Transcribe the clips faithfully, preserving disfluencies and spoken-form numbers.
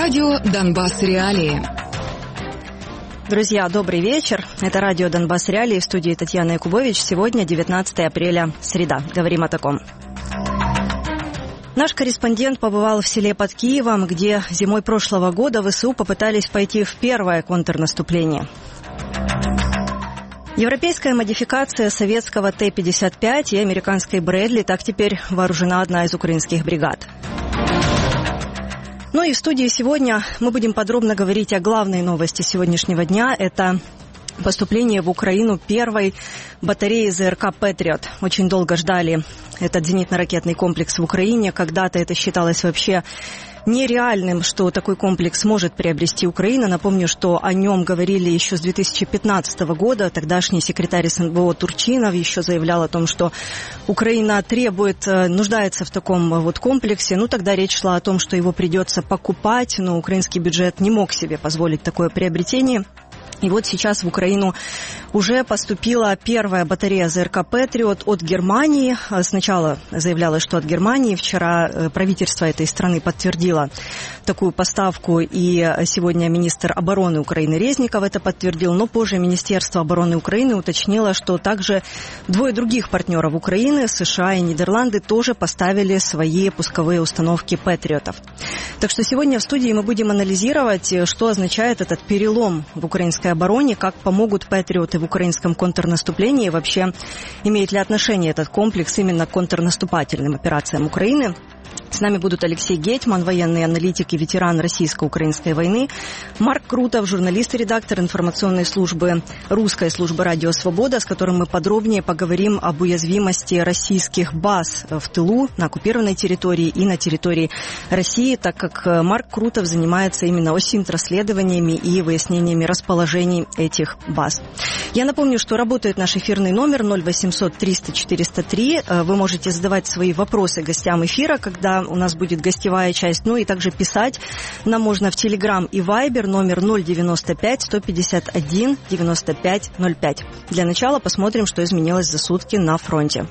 Радио «Донбасс. Реалии». Друзья, добрый вечер. Это радио «Донбасс. Реалии», в студии Татьяна Якубович. Сегодня девятнадцатое апреля, среда. Говорим о таком. Наш корреспондент побывал в селе под Киевом, где зимой прошлого года ВСУ попытались пойти в первое контрнаступление. Европейская модификация советского Т пятьдесят пять и американской Брэдли, так теперь вооружена одна из украинских бригад. Ну и в студии сегодня мы будем подробно говорить о главной новости сегодняшнего дня. Это поступление в Украину первой батареи ЗРК «Патриот». Очень долго ждали этот зенитно-ракетный комплекс в Украине. Когда-то это считалось вообще нереальным, что такой комплекс может приобрести Украина. Напомню, что о нем говорили еще с две тысячи пятнадцатого года. Тогдашний секретарь СНБО Турчинов еще заявлял о том, что Украина требует, нуждается в таком вот комплексе. Ну, тогда речь шла о том, что его придется покупать, но украинский бюджет не мог себе позволить такое приобретение. И вот сейчас в Украину уже поступила первая батарея ЗРК «Патриот» от Германии. Сначала заявлялось, что от Германии. Вчера правительство этой страны подтвердило такую поставку, и сегодня министр обороны Украины Резников это подтвердил. Но позже Министерство обороны Украины уточнило, что также двое других партнеров Украины, США и Нидерланды, тоже поставили свои пусковые установки «Патриотов». Так что сегодня в студии мы будем анализировать, что означает этот перелом в украинской обороне, как помогут «Патриоты» в украинском контрнаступлении, вообще имеет ли отношение этот комплекс именно к контрнаступательным операциям Украины. С нами будут Алексей Гетьман, военный аналитик и ветеран российско-украинской войны, Марк Крутов, журналист и редактор информационной службы русской службы «Радио Свобода», с которым мы подробнее поговорим об уязвимости российских баз в тылу, на оккупированной территории и на территории России, так как Марк Крутов занимается именно ОСИНТ-расследованиями и выяснениями расположений этих баз. Я напомню, что работает наш эфирный номер ноль восемьсот триста четыреста три. Вы можете задавать свои вопросы гостям эфира, когда у нас будет гостевая часть, ну и также писать нам можно в Телеграм и Вайбер номер ноль девяносто пять сто пятьдесят один девяносто пять ноль пять. Для начала посмотрим, что изменилось за сутки на фронте.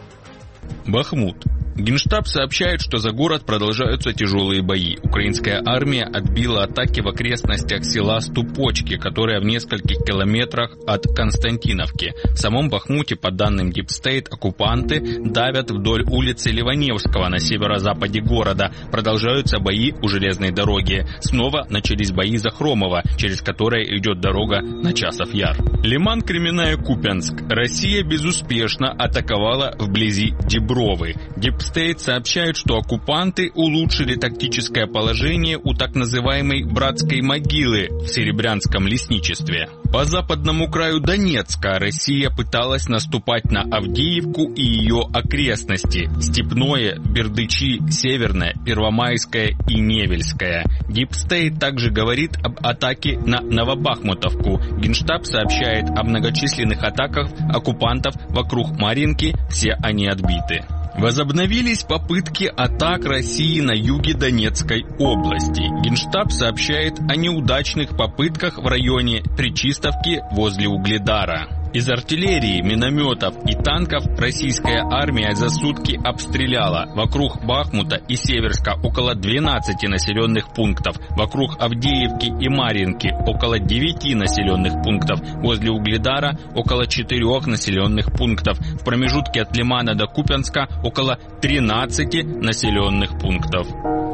Бахмут. Генштаб сообщает, что за город продолжаются тяжелые бои. Украинская армия отбила атаки в окрестностях села Ступочки, которое в нескольких километрах от Константиновки. В самом Бахмуте, по данным Deep State, оккупанты давят вдоль улицы Ливаневского на северо-западе города. Продолжаются бои у железной дороги. Снова начались бои за Хромово, через которое идет дорога на Часов-Яр. Лиман, Кременная, Купянск. Россия безуспешно атаковала вблизи Дебровы. Deep State сообщает, что оккупанты улучшили тактическое положение у так называемой «братской могилы» в Серебрянском лесничестве. По западному краю Донецка Россия пыталась наступать на Авдеевку и ее окрестности: Степное, Бердычи, Северное, Первомайское и Невельское. Deep State также говорит об атаке на Новобахмутовку. Генштаб сообщает о многочисленных атаках оккупантов вокруг Марьинки, все они отбиты. Возобновились попытки атак России на юге Донецкой области. Генштаб сообщает о неудачных попытках в районе Пречистовки возле Угледара. Из артиллерии, минометов и танков российская армия за сутки обстреляла вокруг Бахмута и Северска около двенадцати населенных пунктов, вокруг Авдеевки и Марьинки около девяти населенных пунктов, возле Угледара около четырех населенных пунктов, в промежутке от Лимана до Купянска около тринадцати населенных пунктов.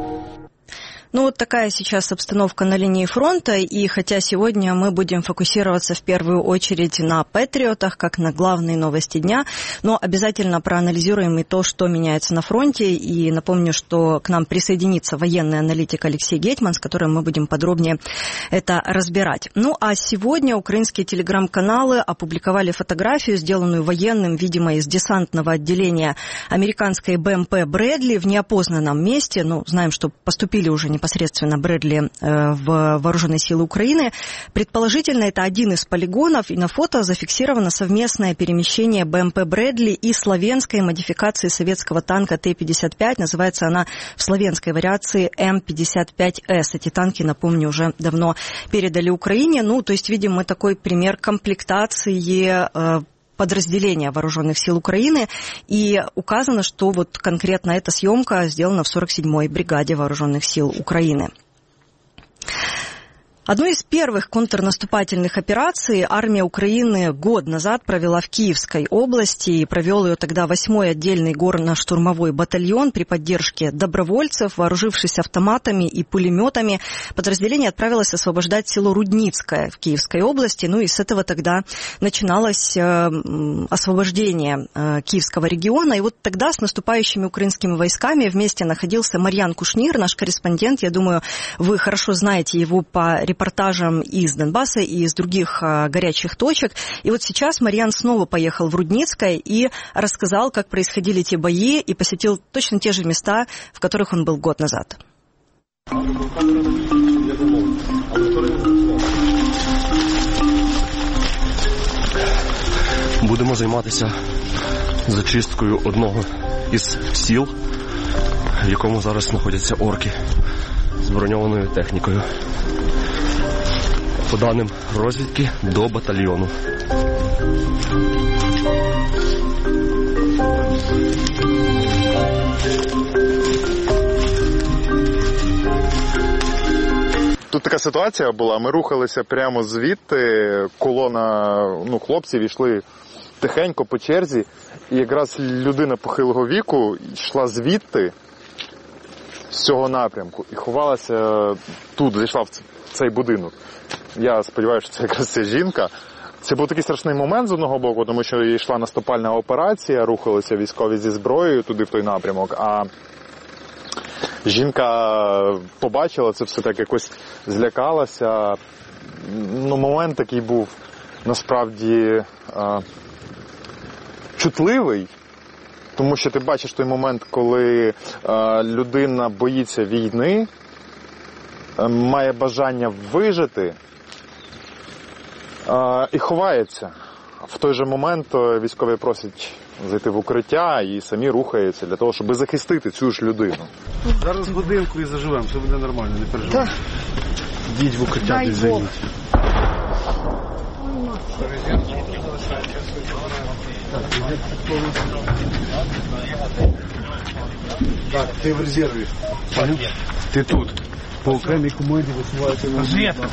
Ну, вот такая сейчас обстановка на линии фронта, и хотя сегодня мы будем фокусироваться в первую очередь на «Патриотах», как на главной новости дня, но обязательно проанализируем и то, что меняется на фронте, и напомню, что к нам присоединится военный аналитик Алексей Гетьман, с которым мы будем подробнее это разбирать. Ну, а сегодня украинские телеграм-каналы опубликовали фотографию, сделанную военным, видимо, из десантного отделения американской БМП «Брэдли» в неопознанном месте. Ну, знаем, что поступили уже не непосредственно Брэдли в вооруженные силы Украины. Предположительно, это один из полигонов, и на фото зафиксировано совместное перемещение БМП «Брэдли» и словенской модификации советского танка Т пятьдесят пять. Называется она в словенской вариации М пятьдесят пять С. Эти танки, напомню, уже давно передали Украине. Ну, то есть, видим мы такой пример комплектации подразделения вооруженных сил Украины, и указано, что вот конкретно эта съемка сделана в сорок седьмой бригаде вооруженных сил Украины. Одну из первых контрнаступательных операций армия Украины год назад провела в Киевской области, и провел ее тогда восьмой отдельный горно-штурмовой батальон при поддержке добровольцев. Вооружившись автоматами и пулеметами, подразделение отправилось освобождать село Рудницкое в Киевской области. Ну и с этого тогда начиналось э, освобождение э, Киевского региона. И вот тогда с наступающими украинскими войсками вместе находился Марьян Кушнир, наш корреспондент. Я думаю, вы хорошо знаете его по репортажам из Донбасса и из других а, горячих точек. И вот сейчас Марьян снова поехал в Рудницкое и рассказал, как происходили те бои, и посетил точно те же места, в которых он был год назад. Будемо займатися зачисткою одного із сіл, в якому зараз знаходяться орки з броньованою технікою. По даним розвідки, до батальйону. Тут така ситуація була, ми рухалися прямо звідти, колона ну, хлопців йшли тихенько по черзі, і якраз людина похилого віку йшла звідти, з цього напрямку, і ховалася тут, зайшла в цей будинок. Я сподіваюся, що це якраз ця жінка. Це був такий страшний момент з одного боку, тому що йшла наступальна операція, рухалися військові зі зброєю туди в той напрямок, а жінка побачила це все, так якось злякалася. Ну, момент такий був насправді а, чутливий, тому що ти бачиш той момент, коли а, людина боїться війни, а, має бажання вижити а, і ховається. В той же момент військові просять зайти в укриття і самі рухаються для того, щоб захистити цю ж людину. Зараз годинку і заживемо, все буде нормально, не переживайте. Йдіть в укриття, десь займіть. Так, ти в резерві. Ти тут. По окремій команді висуваються на зв'язку.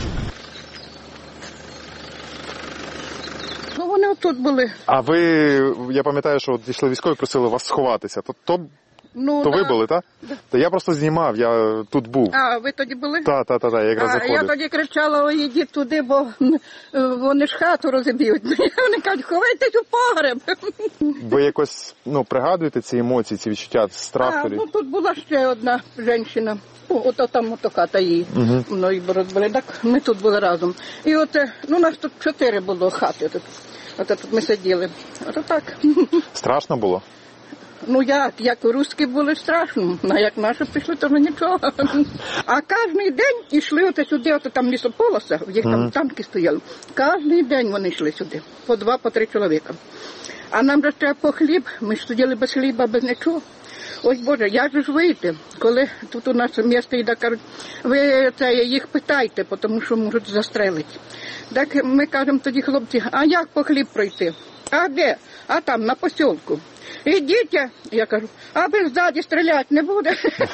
Ну, вони отут були. А ви, я пам'ятаю, що от йшли військові, просили вас сховатися. То, то, ну, то да. ви були, так? Да. Та я просто знімав, я тут був. А, ви тоді були? Так, так, так, я якраз а, заходив. я тоді кричала, ой, ідіть туди, бо вони ж хату розіб'ють. Вони кажуть, ховайтесь у погреб. Ви якось, ну, пригадуєте ці емоції, ці відчуття, страх? А, ну, тут була ще одна жінка. Ото там ото хата її. Угу. Ну, і розбили. Так, ми тут були разом. І от, ну, нас тут чотири було хати. Тут. От тут ми сиділи. Ото так. Страшно було? Ну як, як русські були страшно, а як наші пішли, то нічого. А кожен день йшли от сюди, от там лісополоса, в їх там mm-hmm. танки стояли. Кожен день вони йшли сюди, по два, по три чоловіка. А нам же треба по хліб, ми ж сиділи без хліба, без нічого. Ось Боже, як же ж вийти, коли тут у нас місто йде, кажуть, ви це, їх питайте, тому що можуть застрелити. Так ми кажемо тоді хлопці, а як по хліб пройти? А де? А там, на посілку. Ідіть, я кажу, а ви ззаді стріляти не буде.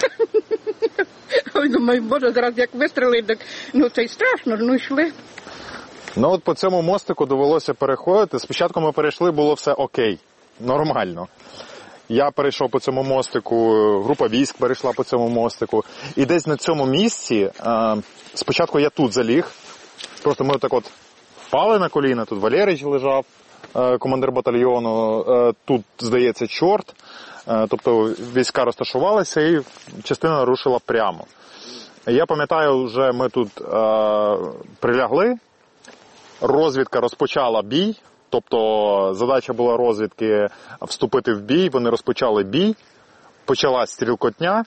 Ой, думаю, Боже, зараз як вистрілить, так, ну це й страшно, ну йшли. Ну от по цьому мостику довелося переходити. Спочатку ми перейшли, було все окей, нормально. Я перейшов по цьому мостику, група військ перейшла по цьому мостику. І десь на цьому місці, спочатку я тут заліг, просто ми отак от впали на коліна, тут Валерич лежав, командир батальйону, тут, здається, чорт, тобто війська розташувалися і частина рушила прямо. Я пам'ятаю, вже ми тут прилягли, розвідка розпочала бій, тобто задача була розвідки вступити в бій, вони розпочали бій, почалась стрілкотня.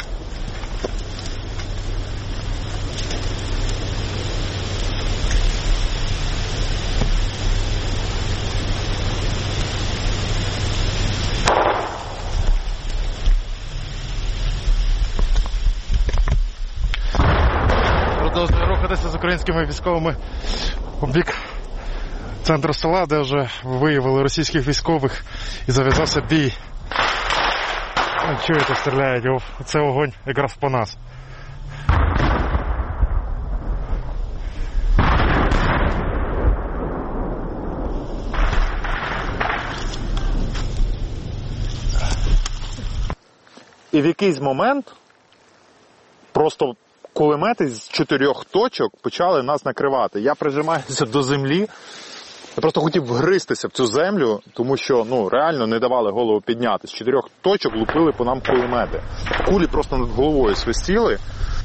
Продовжує рухатися з українськими військовими у бік центру села, де вже виявили російських військових і зав'язався бій. Чуєте, стріляють, це вогонь якраз по нас. І в якийсь момент просто кулемети з чотирьох точок почали нас накривати. Я прижимаюся до землі. Я просто хотів вгристися в цю землю, тому що ну, реально не давали голову підняти. З чотирьох точок лупили по нам кулемети. Кулі просто над головою свистіли.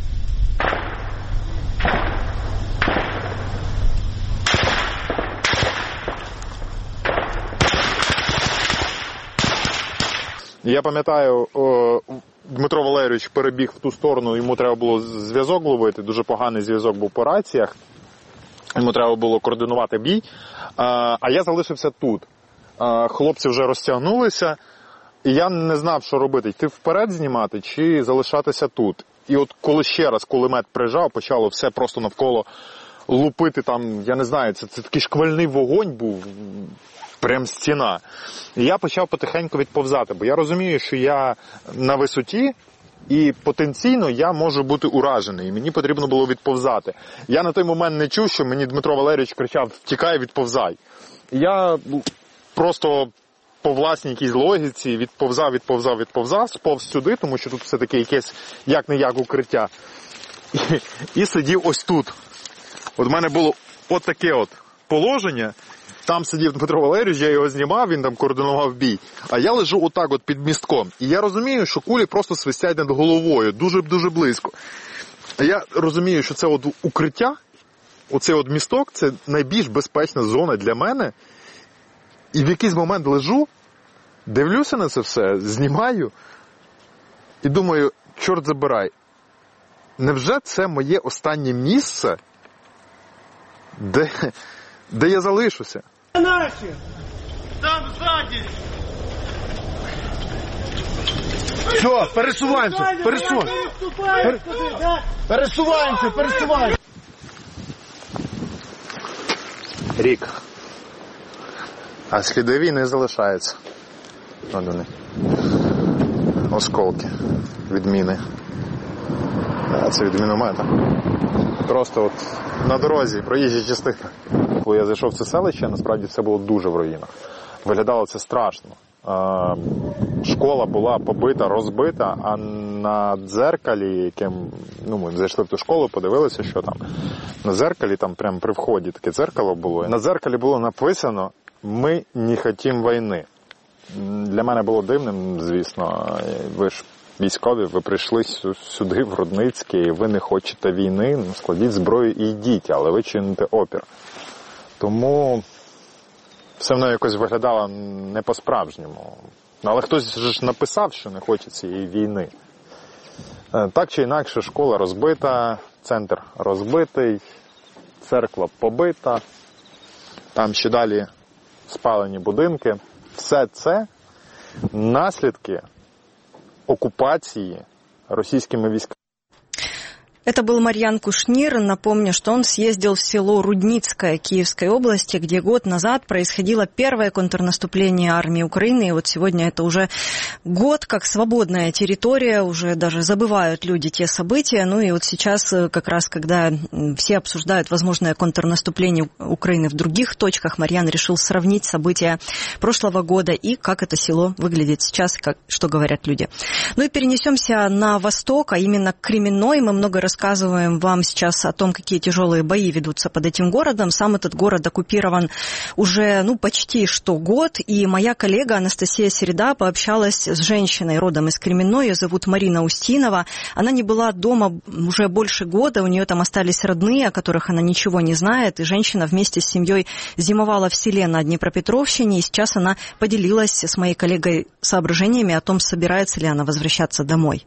Я пам'ятаю, Дмитро Валерійович перебіг в ту сторону, йому треба було зв'язок ловити, дуже поганий зв'язок був по раціях, йому треба було координувати бій, а я залишився тут. Хлопці вже розтягнулися, і я не знав, що робити, йти вперед знімати чи залишатися тут. І от коли ще раз кулемет прижав, почало все просто навколо лупити там, я не знаю, це, це такий шквальний вогонь був, прям стіна. І я почав потихеньку відповзати, бо я розумію, що я на висоті, і потенційно я можу бути уражений, і мені потрібно було відповзати. Я на той момент не чув, що мені Дмитро Валерійович кричав: «Втікай, відповзай». І я просто по власній якійсь логіці відповзав, відповзав, відповзав, сповз сюди, тому що тут все-таки якесь як-не-як укриття. І, і сидів ось тут. От в мене було от таке от положення. Там сидів Дмитро Валерійович, я його знімав, він там координував бій. А я лежу отак от під містком. І я розумію, що кулі просто свистять над головою, дуже-дуже близько. А я розумію, що це от укриття, оцей от місток, це найбільш безпечна зона для мене. І в якийсь момент лежу, дивлюся на це все, знімаю і думаю, чорт забирай, невже це моє останнє місце, де, де я залишуся? Наші! Там ззаді! Все, пересуваємося, пересуваємося! Пер... Пересуваємося, пересуваємося! Рік. А сліди війни залишаються. От вони. Осколки від міни. А це від міномета. Просто от на дорозі, проїжджа частина. Коли я зайшов в це селище, насправді все було дуже в руїнах. Виглядало це страшно. Школа була побита, розбита, а на дзеркалі, яким, ну, ми зайшли в ту школу, подивилися, що там. На дзеркалі, там прямо при вході таке дзеркало було. На дзеркалі було написано: «Ми не хотім війни». Для мене було дивним, звісно. Ви ж військові, ви прийшли сюди, в Рудницьке, і ви не хочете війни, ну, складіть зброю і йдіть, але ви чините опір. Тому все воно якось виглядало не по-справжньому. Але хтось ж написав, що не хоче цієї війни. Так чи інакше, школа розбита, центр розбитий, церква побита, там ще далі спалені будинки. Все це наслідки оккупации российскими войсками. Это был Марьян Кушнир. Напомню, что он съездил в село Рудницкое Киевской области, где год назад происходило первое контрнаступление армии Украины. И вот сегодня это уже год как свободная территория, уже даже забывают люди те события. Ну и вот сейчас, как раз когда все обсуждают возможное контрнаступление Украины в других точках, Марьян решил сравнить события прошлого года и как это село выглядит сейчас, как, что говорят люди. Ну и перенесемся на восток, а именно к Кременной. Мы много рассказывали Рассказываем вам сейчас о том, какие тяжелые бои ведутся под этим городом. Сам этот город оккупирован уже, ну, почти что год. И моя коллега Анастасия Середа пообщалась с женщиной родом из Кременной. Ее зовут Марина Устинова. Она не была дома уже больше года. У нее там остались родные, о которых она ничего не знает. И женщина вместе с семьей зимовала в селе на Днепропетровщине. И сейчас она поделилась с моей коллегой соображениями о том, собирается ли она возвращаться домой.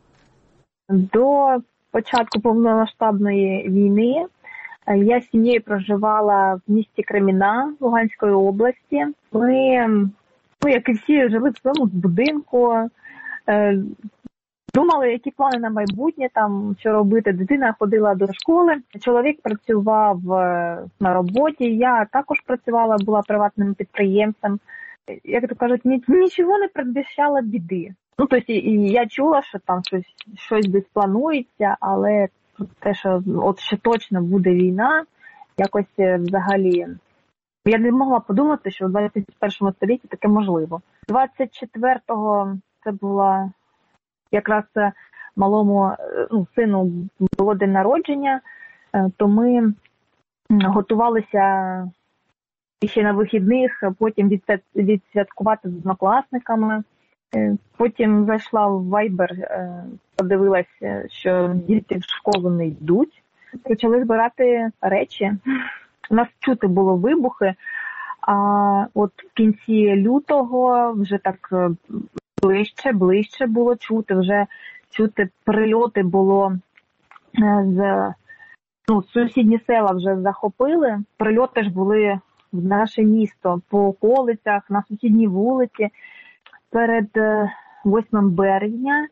До початку повномасштабної війни я з сім'єю проживала в місті Креміна Луганської області. Ми, ну, як і всі, жили в своєму будинку, думали, які плани на майбутнє, там, що робити. Дитина ходила до школи, чоловік працював на роботі, я також працювала, була приватним підприємцем. Як то кажуть, нічого не передбачало біди. Ну, тобто, і я чула, що там щось, щось десь планується, але те, що от ще точно буде війна, якось взагалі, я не могла подумати, що в двадцять першому столітті таке можливо. двадцять четвертого це була якраз малому, ну, сину було день народження, то ми готувалися ще на вихідних, потім відсвяткувати з однокласниками. Потім зайшла в Viber, подивилася, що діти в школу не йдуть. Почали збирати речі. У нас чути було вибухи, а от в кінці лютого вже так ближче, ближче було чути, вже чути прильоти було з, ну, сусідні села вже захопили. Прильоти ж були в наше місто по околицях, на сусідній вулиці. Перед восьмим березня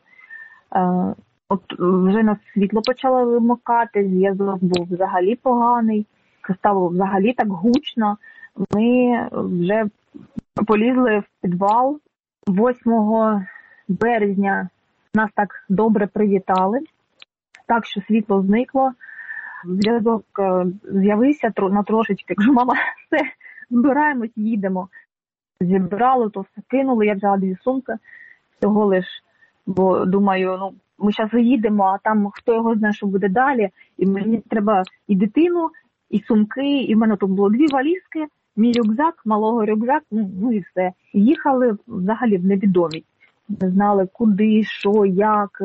от вже нас світло почало вимикати, зв'язок був взагалі поганий, стало взагалі так гучно. Ми вже полізли в підвал. восьмого березня нас так добре привітали, так що світло зникло, зв'язок з'явився на трошечки. Кажу, мама, все, збираємось, їдемо. Зібрали, то все кинули, я взяла дві сумки, всього лиш, бо думаю, ну, ми зараз їдемо, а там хто його знає, що буде далі, і мені треба і дитину, і сумки, і в мене тут було дві валізки, мій рюкзак, малого рюкзак, ну, ну і все. Їхали взагалі в невідомість, не знали куди, що, як,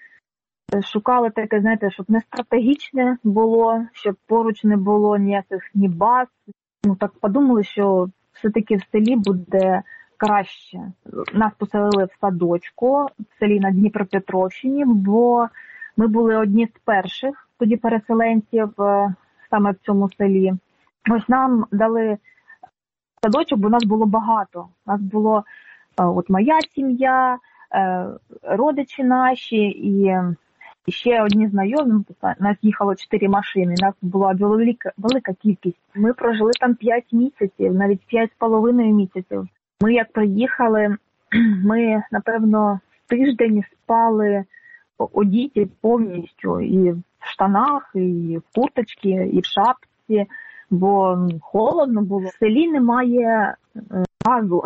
шукали таке, знаєте, щоб не стратегічне було, щоб поруч не було ніяких ні баз. Ну так подумали, що все-таки в селі буде краще. Нас поселили в садочку в селі на Дніпропетровщині, бо ми були одні з перших тоді переселенців саме в цьому селі. Ось нам дали садочок, бо нас було багато. Нас було от моя сім'я, родичі наші і ще одні знайомі. Нас їхало чотири машини, нас була велика, велика кількість. Ми прожили там п'ять місяців, навіть п'ять з половиною місяців. Ми як приїхали, ми, напевно, тиждень спали одіті повністю і в штанах, і в курточці, і в шапці, бо холодно було. В селі немає газу,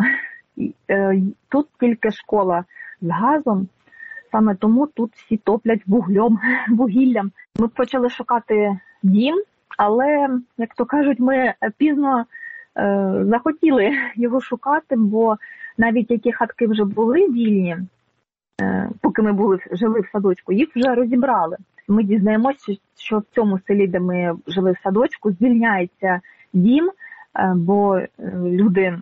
тут тільки школа з газом. Саме тому тут всі топлять вуглем, вугіллям. Ми почали шукати дім, але, як то кажуть, ми пізно е, захотіли його шукати, бо навіть які хатки вже були вільні, е, поки ми були, жили в садочку, їх вже розібрали. Ми дізнаємося, що в цьому селі, де ми жили в садочку, звільняється дім, е, бо люди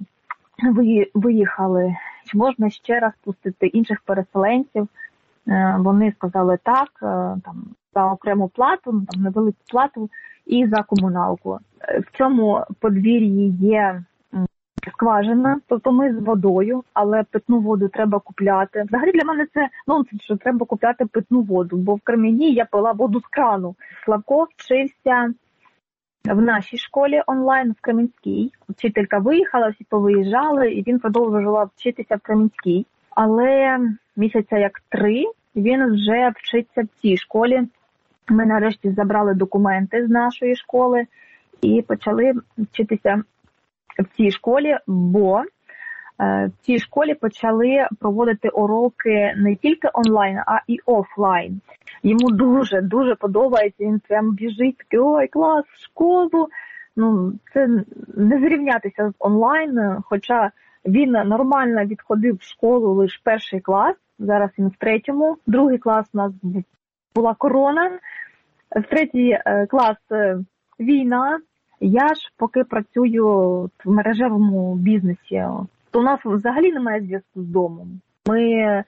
виїхали. Чи можна ще раз пустити інших переселенців? Вони сказали так, там, за окрему плату, там, невелику плату і за комуналку. В цьому подвір'ї є скважина, тобто ми з водою, але питну воду треба купляти. Взагалі для мене це нонсенс, що треба купляти питну воду, бо в Кремені я пила воду з крану. Славко вчився в нашій школі онлайн в Кремінській. Вчителька виїхала, всі повиїжджали, і він продовжував вчитися в Кремінській. Але місяця як три він вже вчиться в цій школі. Ми нарешті забрали документи з нашої школи і почали вчитися в цій школі, бо в цій школі почали проводити уроки не тільки онлайн, а і офлайн. Йому дуже-дуже подобається, він прям біжить, такий, ой, клас, в школу. Ну, це не зрівнятися з онлайн, хоча він нормально відходив в школу лише перший клас, зараз він в третьому, другий клас у нас була корона, в третій клас війна. Я ж поки працюю в мережевому бізнесі, то у нас взагалі немає зв'язку з домом. Ми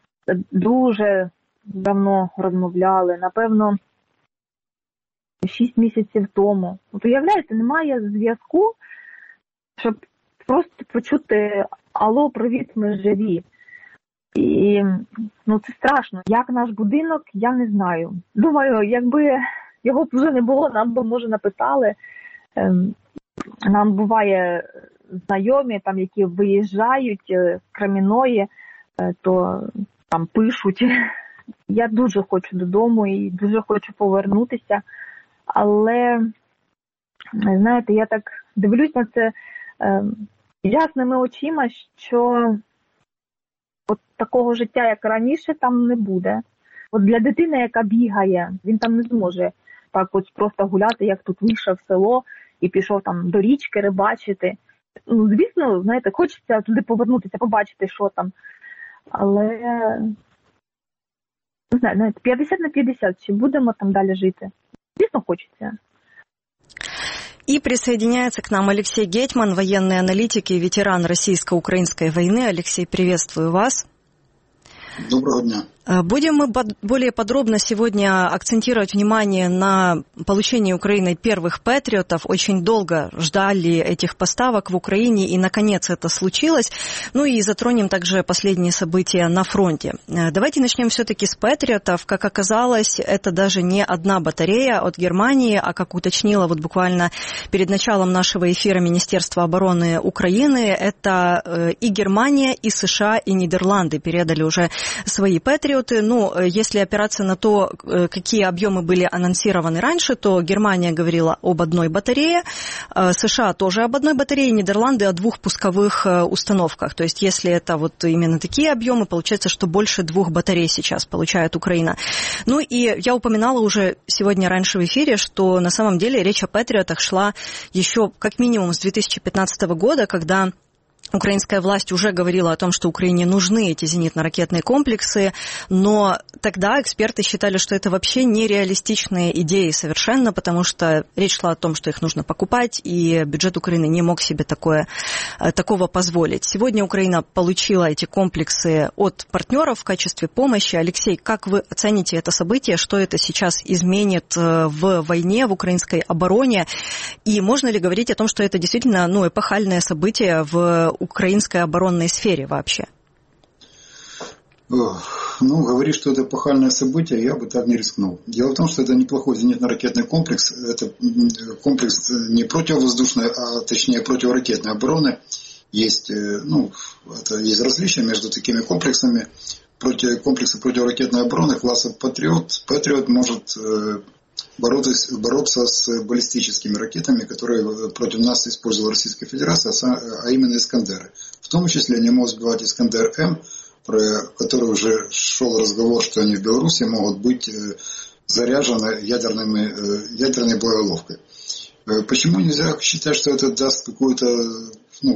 дуже давно розмовляли, напевно, шість місяців тому. От уявляєте, немає зв'язку, щоб просто почути «Алло, привіт, ми живі». І ну, це страшно. Як наш будинок, я не знаю. Думаю, якби його б вже не було, нам би, може, написали. Нам буває знайомі, там, які виїжджають з Креміної, то там пишуть. Я дуже хочу додому і дуже хочу повернутися. Але, знаєте, я так дивлюсь на це ясними очима, що От такого життя, як раніше, там не буде. От для дитини, яка бігає, він там не зможе так ось просто гуляти, як тут вийшов в село і пішов там до річки рибачити. Ну, звісно, знаєте, хочеться туди повернутися, побачити, що там. Але, не знаю, навіть п'ятдесят на п'ятдесят, чи будемо там далі жити? Звісно, хочеться. И присоединяется к нам Алексей Гетман, военный аналитик и ветеран российско-украинской войны. Алексей, приветствую вас. Доброго дня. Будем мы более подробно сегодня акцентировать внимание на получении Украиной первых патриотов. Очень долго ждали этих поставок в Украине, и, наконец, это случилось. Ну и затронем также последние события на фронте. Давайте начнем все-таки с патриотов. Как оказалось, это даже не одна батарея от Германии, а, как уточнило вот буквально перед началом нашего эфира Министерство обороны Украины, это и Германия, и США, и Нидерланды передали уже свои патриоты. Ну, если опираться на то, какие объемы были анонсированы раньше, то Германия говорила об одной батарее, США тоже об одной батарее, Нидерланды о двух пусковых установках. То есть, если это вот именно такие объемы, получается, что больше двух батарей сейчас получает Украина. Ну, и я упоминала уже сегодня раньше в эфире, что на самом деле речь о патриотах шла еще как минимум с две тысячи пятнадцатого года, когда украинская власть уже говорила о том, что Украине нужны эти зенитно-ракетные комплексы, но тогда эксперты считали, что это вообще нереалистичные идеи совершенно, потому что речь шла о том, что их нужно покупать, и бюджет Украины не мог себе такое, такого позволить. Сегодня Украина получила эти комплексы от партнеров в качестве помощи. Алексей, как вы оцените это событие, что это сейчас изменит в войне, в украинской обороне, и можно ли говорить о том, что это действительно ну, эпохальное событие в украинской оборонной сфере вообще? Ну, говорить, что это эпохальное событие, я бы так не рискнул. Дело в том, что это неплохой зенитно-ракетный комплекс. Это комплекс не противовоздушной, а точнее противоракетной обороны. Есть, ну, это есть различия между такими комплексами. Против, комплексы противоракетной обороны класса Патриот. Патриот может бороться, бороться с баллистическими ракетами, которые против нас использовала Российская Федерация, а именно Искандеры. В том числе они могут сбивать Искандер-М, про который уже шел разговор, что они в Беларуси могут быть заряжены ядерными, ядерной боеголовкой. Почему нельзя считать, что это даст какое-то ну,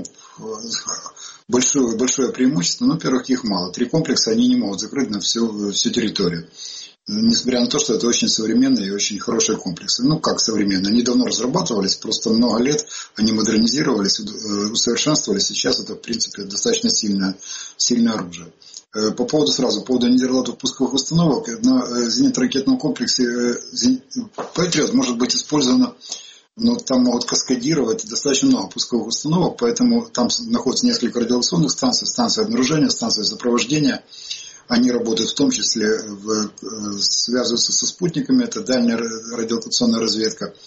большое, большое преимущество? Ну, во-первых, их мало. Три комплекса они не могут закрыть на всю, всю территорию. Несмотря на то, что это очень современные и очень хорошие комплексы. Ну, как современные? Они давно разрабатывались, просто много лет они модернизировались, усовершенствовались. Сейчас это, в принципе, достаточно сильное, сильное оружие. По поводу сразу, по поводу Нидерландов пусковых установок, на зенитно-ракетном комплексе Патриот может быть использовано, но там могут каскадировать достаточно много пусковых установок, поэтому там находится несколько радиолокационных станций, станции обнаружения, станции сопровождения. Они работают в том числе, в, связываются со спутниками, это дальняя радиолокационная разведка.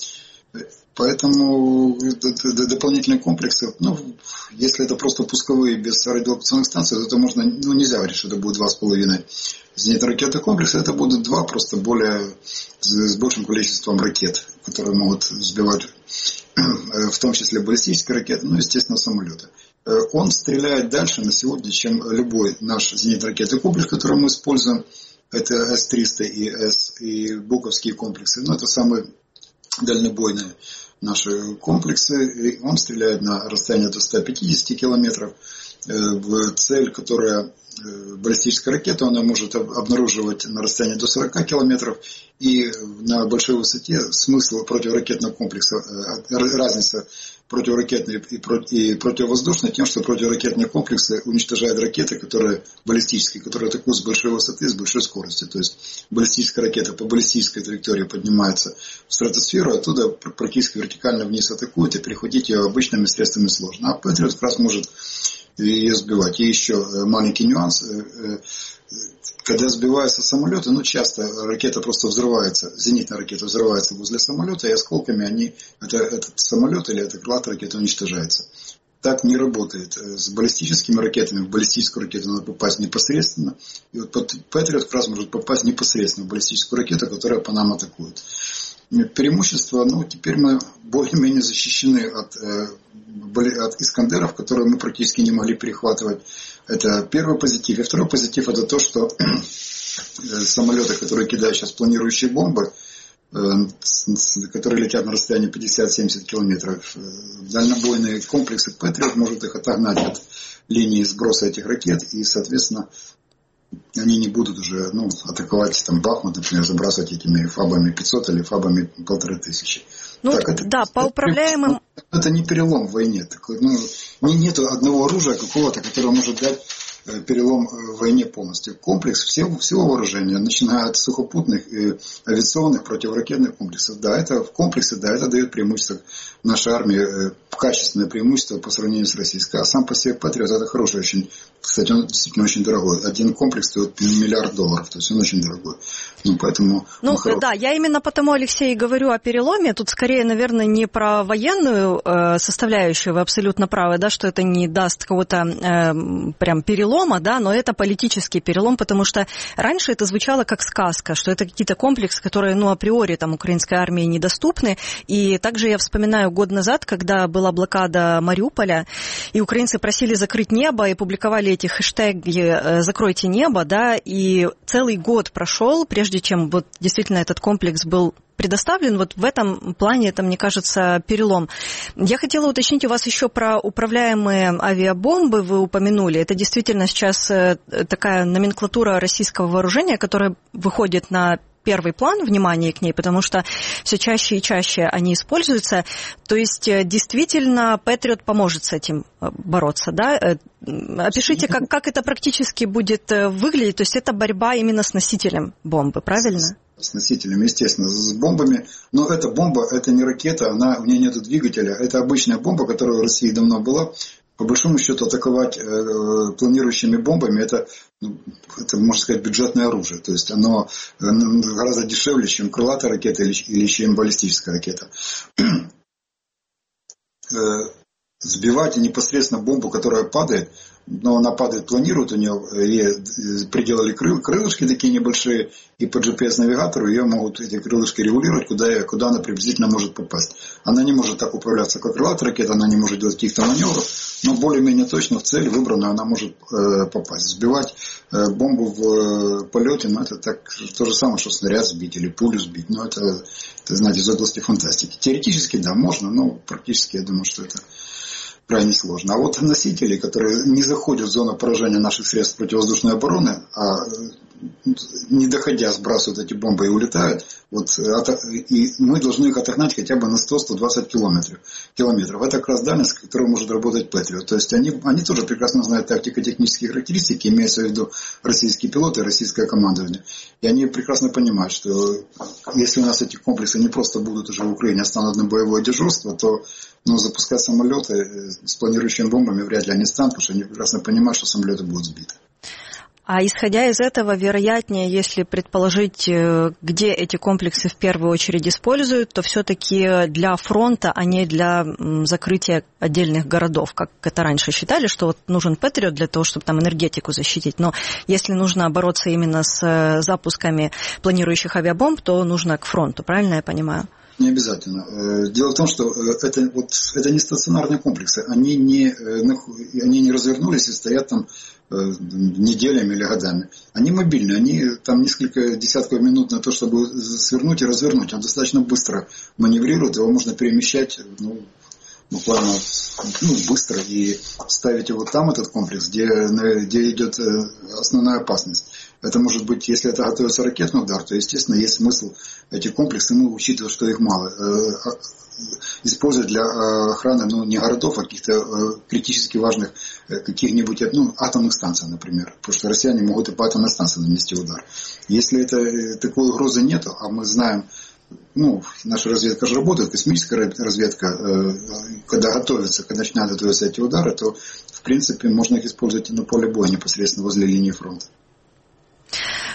Поэтому дополнительные комплексы, ну, если это просто пусковые без радиолокационных станций, то это можно, ну, нельзя говорить, что это будет два с половиной зенитно-ракетных комплекса, это будут два, просто более, с большим количеством ракет, которые могут сбивать, в том числе баллистические ракеты, ну, естественно, самолеты. Он стреляет дальше на сегодня, чем любой наш зенитно-ракетный комплекс, который мы используем. Это эс триста и С, и буковские комплексы. Ну, это самые дальнобойные наши комплексы. И он стреляет на расстояние до ста пятидесяти километров. В цель, которая баллистическая ракета, она может обнаруживать на расстоянии до сорока километров. И на большой высоте смысл противоракетного комплекса, разница противоракетной и противовоздушной тем, что противоракетные комплексы уничтожают ракеты, которые баллистические, которые атакуют с большой высоты, с большой скоростью. То есть баллистическая ракета по баллистической траектории поднимается в стратосферу, оттуда практически вертикально вниз атакует, и перехватить ее обычными средствами сложно. А Патриот как раз может ее сбивать. И еще маленький нюанс. Когда сбиваются самолеты, ну, часто ракета просто взрывается, зенитная ракета взрывается возле самолета, и осколками они, это, этот самолет или эта крылатая ракета уничтожается. Так не работает. С баллистическими ракетами в баллистическую ракету надо попасть непосредственно. И вот Патриот как раз может попасть непосредственно в баллистическую ракету, которая по нам атакует. преимущество, ну, теперь мы более-менее защищены от, от «Искандеров», которые мы практически не могли перехватывать. Это первый позитив. И второй позитив – это то, что самолеты, которые кидают сейчас планирующие бомбы, которые летят на расстоянии пятьдесят-семьдесят километров, дальнобойные комплексы «Патриот» может их отогнать от линии сброса этих ракет, и, соответственно, они не будут уже ну, атаковать там Бахмут, например, забрасывать этими фабами пятьсот или фабами полторы тысячи. Ну, так, это, да, по управляемым... Это не перелом в войне. Такой, ну, нет одного оружия какого-то, которое может дать перелом в войне полностью. Комплекс всего, всего вооружения, начиная от сухопутных и авиационных противоракетных комплексов. Да, это в комплексе, да, это дает преимущество нашей армии, качественное преимущество по сравнению с российской. А сам по себе «Патриот» это хороший очень, кстати, он действительно очень дорогой. Один комплекс стоит миллиард долларов, то есть он очень дорогой. Ну, поэтому... Ну, да, я именно потому, Алексей, говорю о переломе. Тут скорее, наверное, не про военную э, составляющую, вы абсолютно правы, да, что это не даст какого-то э, прям перелома, да, но это политический перелом, потому что раньше это звучало как сказка, что это какие-то комплексы, которые, ну, априори там украинской армии недоступны. И также я вспоминаю год назад, когда была блокада Мариуполя, и украинцы просили закрыть небо, и публиковали эти хэштеги «Закройте небо», да, и целый год прошел, прежде прежде чем вот действительно этот комплекс был предоставлен, вот в этом плане это, мне кажется, перелом. Я хотела уточнить у вас еще про управляемые авиабомбы, вы упомянули. Это действительно сейчас такая номенклатура российского вооружения, которая выходит на первый план, внимание к ней, потому что все чаще и чаще они используются. То есть действительно Патриот поможет с этим бороться, да? Опишите, как, как это практически будет выглядеть. То есть это борьба именно с носителем бомбы, правильно? С носителем, естественно, с бомбами. Но эта бомба, это не ракета, она, у нее нет двигателя. Это обычная бомба, которая в России давно была. По большому счету, атаковать э, планирующими бомбами, это, ну, это, можно сказать, бюджетное оружие. То есть оно э, гораздо дешевле, чем крылатая ракета или, или чем баллистическая ракета. э, сбивать непосредственно бомбу, которая падает, но она падает, планирует, у нее ей приделали крыл, крылышки такие небольшие, и по джи пи эс-навигатору ее могут эти крылышки регулировать, куда, куда она приблизительно может попасть. Она не может так управляться, как крылатая ракета, она не может делать каких-то маневров, но более-менее точно в цель выбранную она может э, попасть. Сбивать э, бомбу в э, полете, ну это так, то же самое, что снаряд сбить или пулю сбить, но это, это, знаете, из области фантастики. Теоретически, да, можно, но практически я думаю, что это крайне сложно. А вот носители, которые не заходят в зону поражения наших средств противовоздушной обороны, а не доходя сбрасывают эти бомбы и улетают, вот, и мы должны их отогнать хотя бы на сто - сто двадцать километров. километров. Это как раз дальность, которая может работать Патриот. То есть они, они тоже прекрасно знают тактико-технические характеристики, имеется в виду российские пилоты и российское командование. И они прекрасно понимают, что если у нас эти комплексы не просто будут уже в Украине, а станут на боевое дежурство, то ну, запускать самолеты с планирующими бомбами вряд ли они станут, потому что они прекрасно понимают, что самолеты будут сбиты. А исходя из этого, вероятнее, если предположить, где эти комплексы в первую очередь используют, то все-таки для фронта, а не для закрытия отдельных городов, как это раньше считали, что вот нужен Патриот для того, чтобы там энергетику защитить. Но если нужно бороться именно с запусками планирующих авиабомб, то нужно к фронту, правильно я понимаю? Не обязательно. Дело в том, что это, вот, это не стационарные комплексы. Они не, они не развернулись и стоят там неделями или годами. Они мобильные. Они там несколько десятков минут на то, чтобы свернуть и развернуть. Он достаточно быстро маневрирует. Его можно перемещать ну, буквально ну, быстро и ставить его там, этот комплекс, где, где идет основная опасность. Это может быть, если это готовится ракетный удар, то, естественно, есть смысл эти комплексы, ну, учитывая, что их мало, использовать для охраны, ну, не городов, а каких-то критически важных каких-нибудь, ну, атомных станций, например. Потому что россияне могут и по атомной станции нанести удар. Если это, такой угрозы нет, а мы знаем, ну, наша разведка же работает, космическая разведка, когда готовится, когда начинают готовиться эти удары, то, в принципе, можно их использовать и на поле боя, непосредственно возле линии фронта.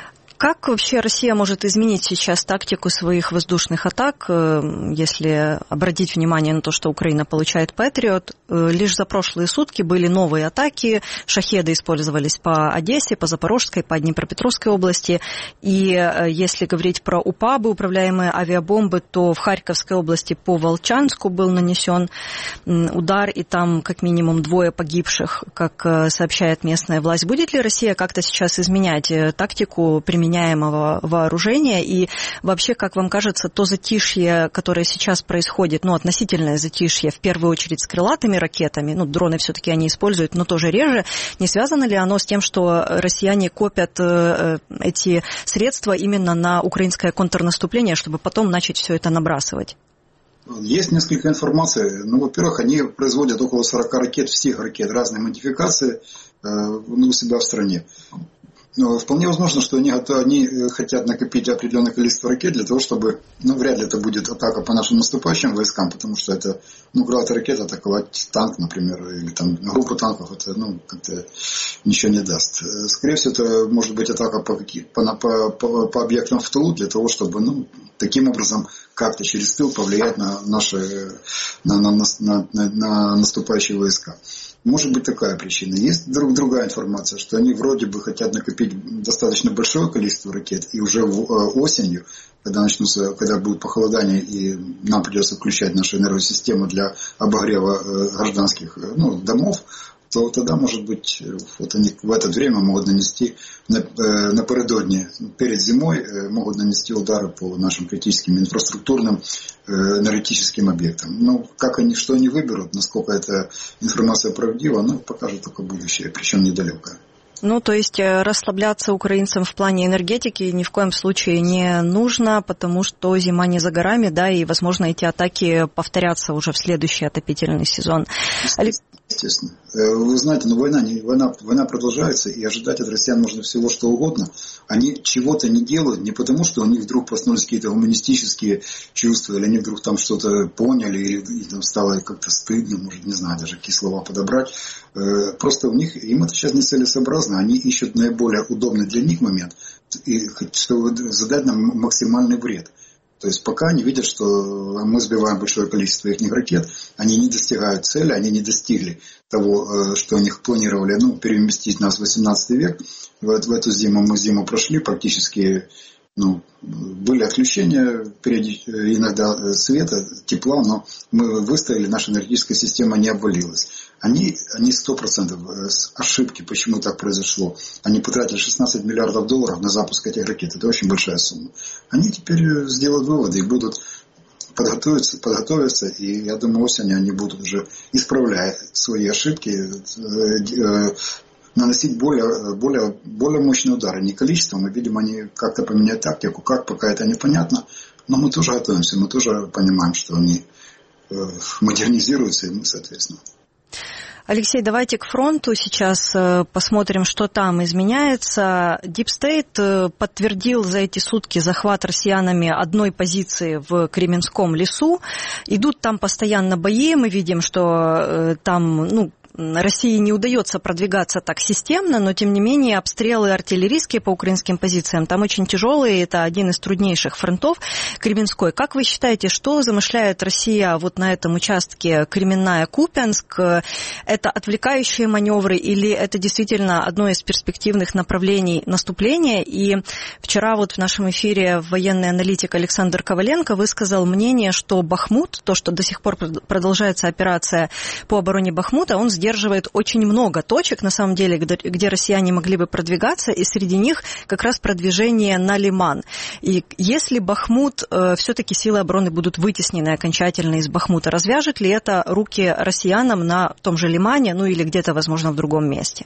Как вообще Россия может изменить сейчас тактику своих воздушных атак, если обратить внимание на то, что Украина получает Патриот? Лишь за прошлые сутки были новые атаки, шахеды использовались по Одессе, по Запорожской, по Днепропетровской области. И если говорить про УПАБы, управляемые авиабомбы, то в Харьковской области по Волчанску был нанесен удар, и там как минимум двое погибших, как сообщает местная власть. Будет ли Россия как-то сейчас изменять тактику применяемого вооружения? И вообще, как вам кажется, то затишье, которое сейчас происходит, ну, относительное затишье, в первую очередь с крылатыми ракетами, ну, дроны все-таки они используют, но тоже реже, не связано ли оно с тем, что россияне копят эти средства именно на украинское контрнаступление, чтобы потом начать все это набрасывать? Есть несколько информации. Ну, во-первых, они производят около сорок ракет, всех ракет, разной модификации э, у себя в стране. Но вполне возможно, что они, они хотят накопить определенное количество ракет для того, чтобы, ну, вряд ли это будет атака по нашим наступающим войскам, потому что это, ну, крылатая ракета атаковать танк, например, или там группу танков, это, ну, как-то ничего не даст. Скорее всего, это может быть атака по, по, по, по, по объектам в тылу, для того, чтобы, ну, таким образом как-то через тыл повлиять на наши, на, на, на, на, на наступающие войска. Может быть такая причина. Есть друг, другая информация, что они вроде бы хотят накопить достаточно большое количество ракет, и уже в, э, осенью, когда начнутся, когда будет похолодание, и нам придется включать нашу энергосистему для обогрева э, гражданских э, ну, домов, то тогда, может быть, вот они в это время могут нанести напередодні, перед зимой, могут нанести удары по нашим критическим инфраструктурным энергетическим объектам. Но как они, что они выберут, насколько эта информация правдива, ну, покажет только будущее, причем недалекое. Ну, то есть расслабляться украинцам в плане энергетики ни в коем случае не нужно, потому что зима не за горами, да, и, возможно, эти атаки повторятся уже в следующий отопительный сезон. Естественно. Вы знаете, но война, не, война, война продолжается, и ожидать от россиян можно всего что угодно. Они чего-то не делают не потому, что у них вдруг проснулись какие-то гуманистические чувства, или они вдруг там что-то поняли, или им стало как-то стыдно, может, не знаю, даже какие слова подобрать. Просто у них, им это сейчас нецелесообразно. Они ищут наиболее удобный для них момент, и, чтобы задать нам максимальный вред. То есть пока они видят, что мы сбиваем большое количество их ракет, они не достигают цели, они не достигли того, что они планировали, ну, переместить нас в восемнадцатый век. В эту зиму мы зиму прошли, практически, ну, были отключения, иногда света, тепла, но мы выстояли, наша энергетическая система не обвалилась. Они, они сто процентов ошибки, почему так произошло. Они потратили шестнадцать миллиардов долларов на запуск этих ракет. Это очень большая сумма. Они теперь сделают выводы и будут подготовиться, подготовиться. И я думаю, осенью они будут уже, исправляя свои ошибки, наносить более, более, более мощные удары. Не количеством, а, видимо, они как-то поменяют тактику. Как, пока это непонятно. Но мы тоже готовимся. Мы тоже понимаем, что они модернизируются, и мы, соответственно. Алексей, давайте к фронту сейчас посмотрим, что там изменяется. Deep State подтвердил за эти сутки захват россиянами одной позиции в Кременском лесу. Идут там постоянно бои, мы видим, что там, ну, России не удается продвигаться так системно, но, тем не менее, обстрелы артиллерийские по украинским позициям там очень тяжелые. Это один из труднейших фронтов Кременской. Как вы считаете, что замышляет Россия вот на этом участке Кременная-Купянск? Это отвлекающие маневры или это действительно одно из перспективных направлений наступления? И вчера вот в нашем эфире военный аналитик Александр Коваленко высказал мнение, что Бахмут, то, что до сих пор продолжается операция по обороне Бахмута, он сдерживает очень много точек, на самом деле, где, где россияне могли бы продвигаться, и среди них как раз продвижение на Лиман. И если Бахмут, э, все-таки силы обороны будут вытеснены окончательно из Бахмута, развяжет ли это руки россиянам на том же Лимане, ну или где-то, возможно, в другом месте?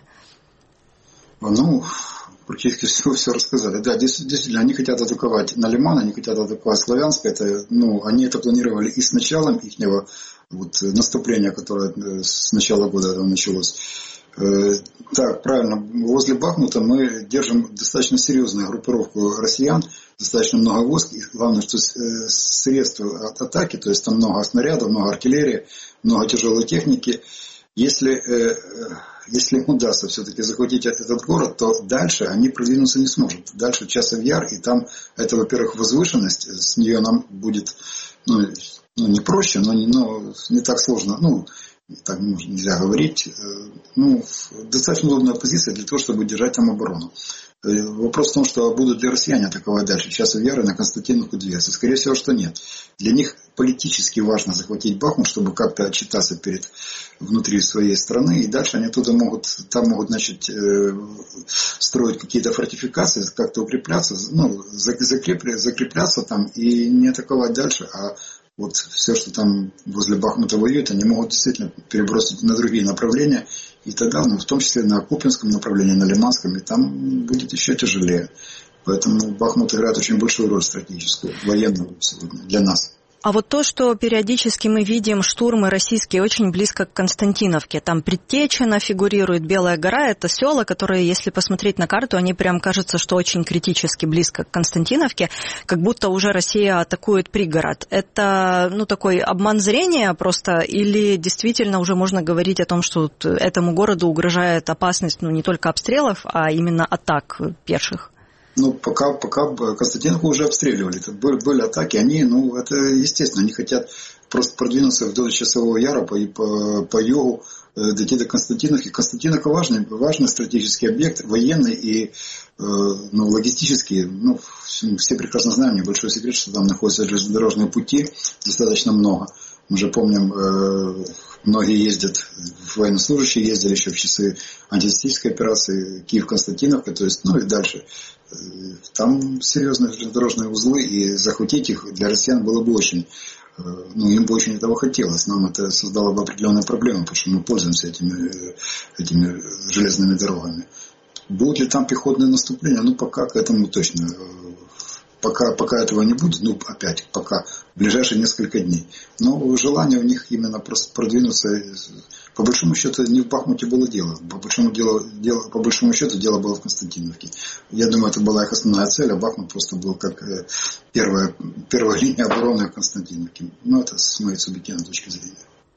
Ну, практически все, все рассказали. Да, действительно, они хотят атаковать на Лиман, они хотят атаковать Славянск. Это, ну, они это планировали и с началом ихнего вот, наступление, которое с начала года там началось. Так, правильно, возле Бахмута мы держим достаточно серьезную группировку россиян, достаточно много войск, и главное, что средств от атаки, то есть там много снарядов, много артиллерии, много тяжелой техники. Если если им удастся все-таки захватить этот город, то дальше они продвинуться не смогут. Дальше Часов Яр, и там, это, во-первых, возвышенность, с нее нам будет, ну, ну не проще, но не, но не так сложно, ну, так нельзя говорить, ну, достаточно удобная позиция для того, чтобы держать там оборону. Вопрос в том, что будут ли россияне атаковать дальше Часов Яр и на Константиновку двигаться. Скорее всего, что нет. Для них политически важно захватить Бахмут, чтобы как-то отчитаться перед внутри своей страны. И дальше они оттуда могут, там могут начать э, строить какие-то фортификации, как-то укрепляться, ну, закрепля, закрепляться там и не атаковать дальше, а вот все, что там возле Бахмута воюет, они могут действительно перебросить на другие направления. И тогда, ну, в том числе на Купинском направлении, на Лиманском, и там будет еще тяжелее. Поэтому Бахмут играет очень большую роль стратегическую, военную сегодня для нас. А вот то, что периодически мы видим штурмы российские очень близко к Константиновке, там Предтечина фигурирует, Белая гора, это села, которые, если посмотреть на карту, они прям кажется, что очень критически близко к Константиновке, как будто уже Россия атакует пригород. Это, ну, такой обман зрения просто, или действительно уже можно говорить о том, что этому городу угрожает опасность, ну, не только обстрелов, а именно атак пеших? Ну, пока, пока Константиновку уже обстреливали. Это были, были атаки, они, ну, это естественно, они хотят просто продвинуться вдоль Часового Яра по, по, по югу, дойти до Константиновки. Константиновка важный, важный стратегический объект, военный и э, ну, логистический. Ну, все прекрасно знаем, небольшой секрет, что там находятся железнодорожные пути, достаточно много. Мы же помним, э, многие ездят, военнослужащие ездили еще в часы антитеррористической операции Киев-Константиновка, то есть, ну и дальше. Там серьезные железнодорожные узлы, и захватить их для россиян было бы очень, ну, им бы очень этого хотелось. Нам это создало бы определенные проблемы, потому что мы пользуемся этими, этими железными дорогами. Будут ли там пехотные наступления? Ну, пока к этому точно. Пока, пока этого не будет, ну, опять, пока в ближайшие несколько дней. Но желание у них именно просто продвинуться. По большому счету, не в Бахмуте было дело. По большому, делу, дело, по большому счету, дело было в Константиновке. Я думаю, это была их основная цель, а Бахмут просто был как первая, первая линия обороны в Константиновке. Ну, это с моей субъективной точки зрения.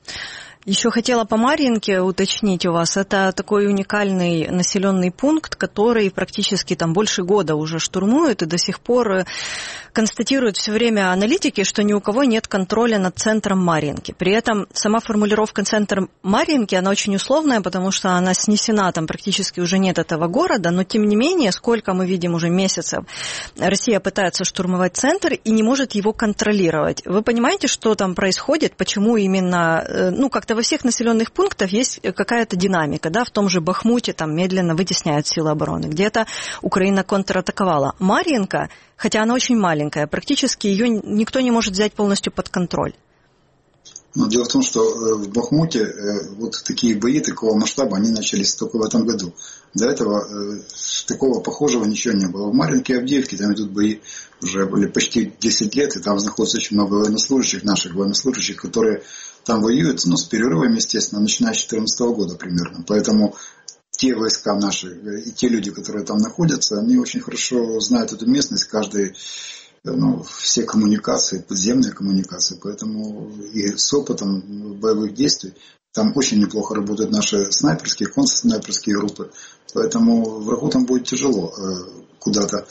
Еще хотела по Марьинке уточнить у вас. Это такой уникальный населенный пункт, который практически там больше года уже штурмуют, и до сих пор констатируют все время аналитики, что ни у кого нет контроля над центром Марьинки. При этом сама формулировка «центр Марьинки», она очень условная, потому что она снесена, там практически уже нет этого города, но тем не менее, сколько мы видим уже месяцев, Россия пытается штурмовать центр и не может его контролировать. Вы понимаете, что там происходит, почему именно, ну, как-то во всех населенных пунктах есть какая-то динамика, да, в том же Бахмуте там медленно вытесняют силы обороны, где-то Украина контратаковала. Марьинка, хотя она очень маленькая, практически ее никто не может взять полностью под контроль. Но дело в том, что в Бахмуте вот такие бои такого масштаба, они начались только в этом году. До этого такого похожего ничего не было. В Марьинке и Авдеевке там идут бои уже были почти десять лет, и там находится очень много военнослужащих, наших военнослужащих, которые там воюют, ну, с перерывами, естественно, начиная с две тысячи четырнадцатого года примерно. Поэтому те войска наши и те люди, которые там находятся, они очень хорошо знают эту местность, каждый, ну, все коммуникации, подземные коммуникации. Поэтому и с опытом боевых действий там очень неплохо работают наши снайперские, контрснайперские группы. Поэтому врагу там будет тяжело куда-то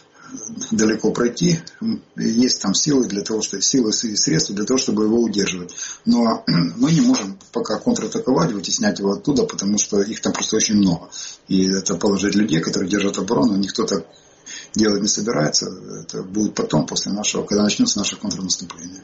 далеко пройти. Есть там силы для того, что силы и средства для того, чтобы его удерживать. Но мы не можем пока контратаковать, вытеснять его оттуда, потому что их там просто очень много. И это положить людей, которые держат оборону, никто так делать не собирается. Это будет потом, после нашего, когда начнется наше контрнаступление.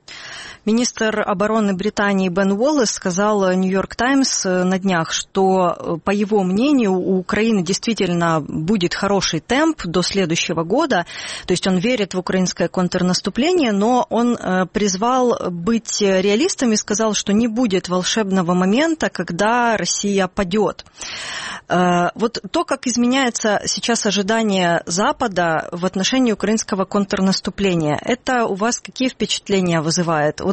Министр обороны Британии Бен Уоллес сказал Нью-Йорк Таймс на днях, что, по его мнению, у Украины действительно будет хороший темп до следующего года. То есть он верит в украинское контрнаступление, но он призвал быть реалистом и сказал, что не будет волшебного момента, когда Россия падет. Вот то, как изменяется сейчас ожидание Запада в отношении украинского контрнаступления, это у вас какие впечатления вызывает? Вот